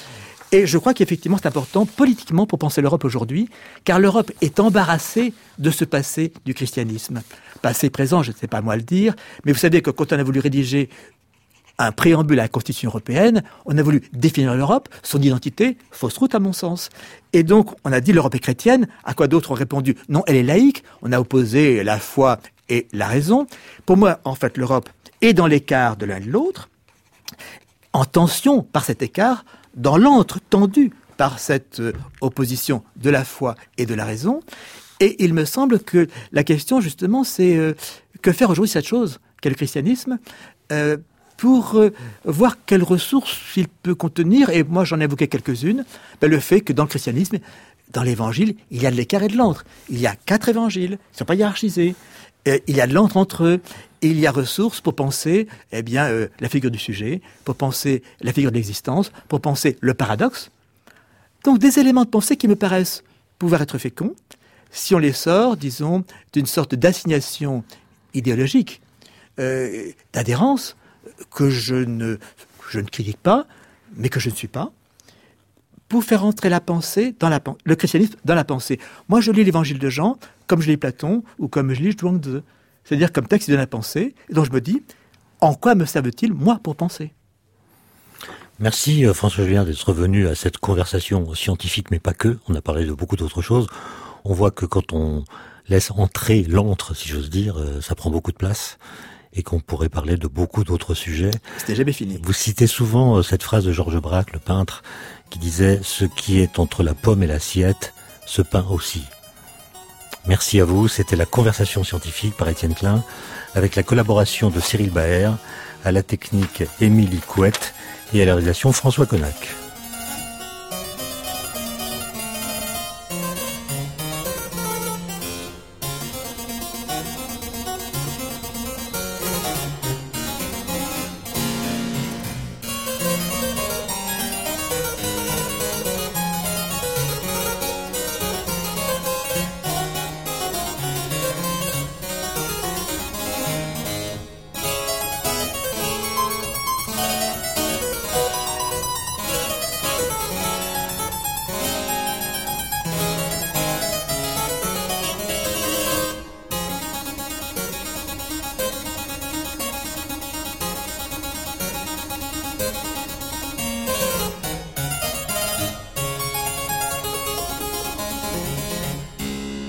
Et je crois qu'effectivement, c'est important politiquement pour penser l'Europe aujourd'hui, car l'Europe est embarrassée de ce passé du christianisme. Passé, présent, je ne sais pas moi le dire, mais vous savez que quand on a voulu rédiger un préambule à la Constitution européenne, on a voulu définir l'Europe, son identité, fausse route à mon sens. Et donc, on a dit l'Europe est chrétienne, à quoi d'autres ont répondu non, elle est laïque, on a opposé la foi et la raison. Pour moi, en fait, l'Europe est dans l'écart de l'un et de l'autre, en tension par cet écart, dans l'antre tendu par cette opposition de la foi et de la raison. Et il me semble que la question, justement, c'est que faire aujourd'hui cette chose qu'est le christianisme pour voir quelles ressources il peut contenir. Et moi, j'en ai évoqué quelques-unes. Le fait que dans le christianisme, dans l'évangile, il y a de l'écart et de l'antre. Il y a 4 évangiles, ils ne sont pas hiérarchisés. Il y a de l'antre entre eux. Et il y a ressources pour penser la figure du sujet, pour penser la figure de l'existence, pour penser le paradoxe. Donc des éléments de pensée qui me paraissent pouvoir être féconds, si on les sort, disons, d'une sorte d'assignation idéologique, d'adhérence, que je ne critique pas, mais que je ne suis pas, pour faire entrer la pensée le christianisme dans la pensée. Moi, je lis l'évangile de Jean comme je lis Platon ou comme je lis Zhuangzi. C'est-à-dire comme texte de la pensée, et dont je me dis, en quoi me servent-ils, moi, pour penser ? Merci François Julien d'être revenu à cette conversation scientifique, mais pas que. On a parlé de beaucoup d'autres choses. On voit que quand on laisse entrer l'antre, si j'ose dire, ça prend beaucoup de place, et qu'on pourrait parler de beaucoup d'autres sujets. C'était jamais fini. Vous citez souvent cette phrase de Georges Braque, le peintre, qui disait « Ce qui est entre la pomme et l'assiette se peint aussi ». Merci à vous, c'était la conversation scientifique par Étienne Klein, avec la collaboration de Cyril Baer, à la technique Émilie Couette et à la réalisation François Connac.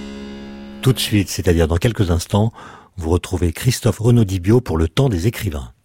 Tout de suite, c'est-à-dire dans quelques instants, vous retrouvez Christophe Renaud-Dibio pour le temps des écrivains.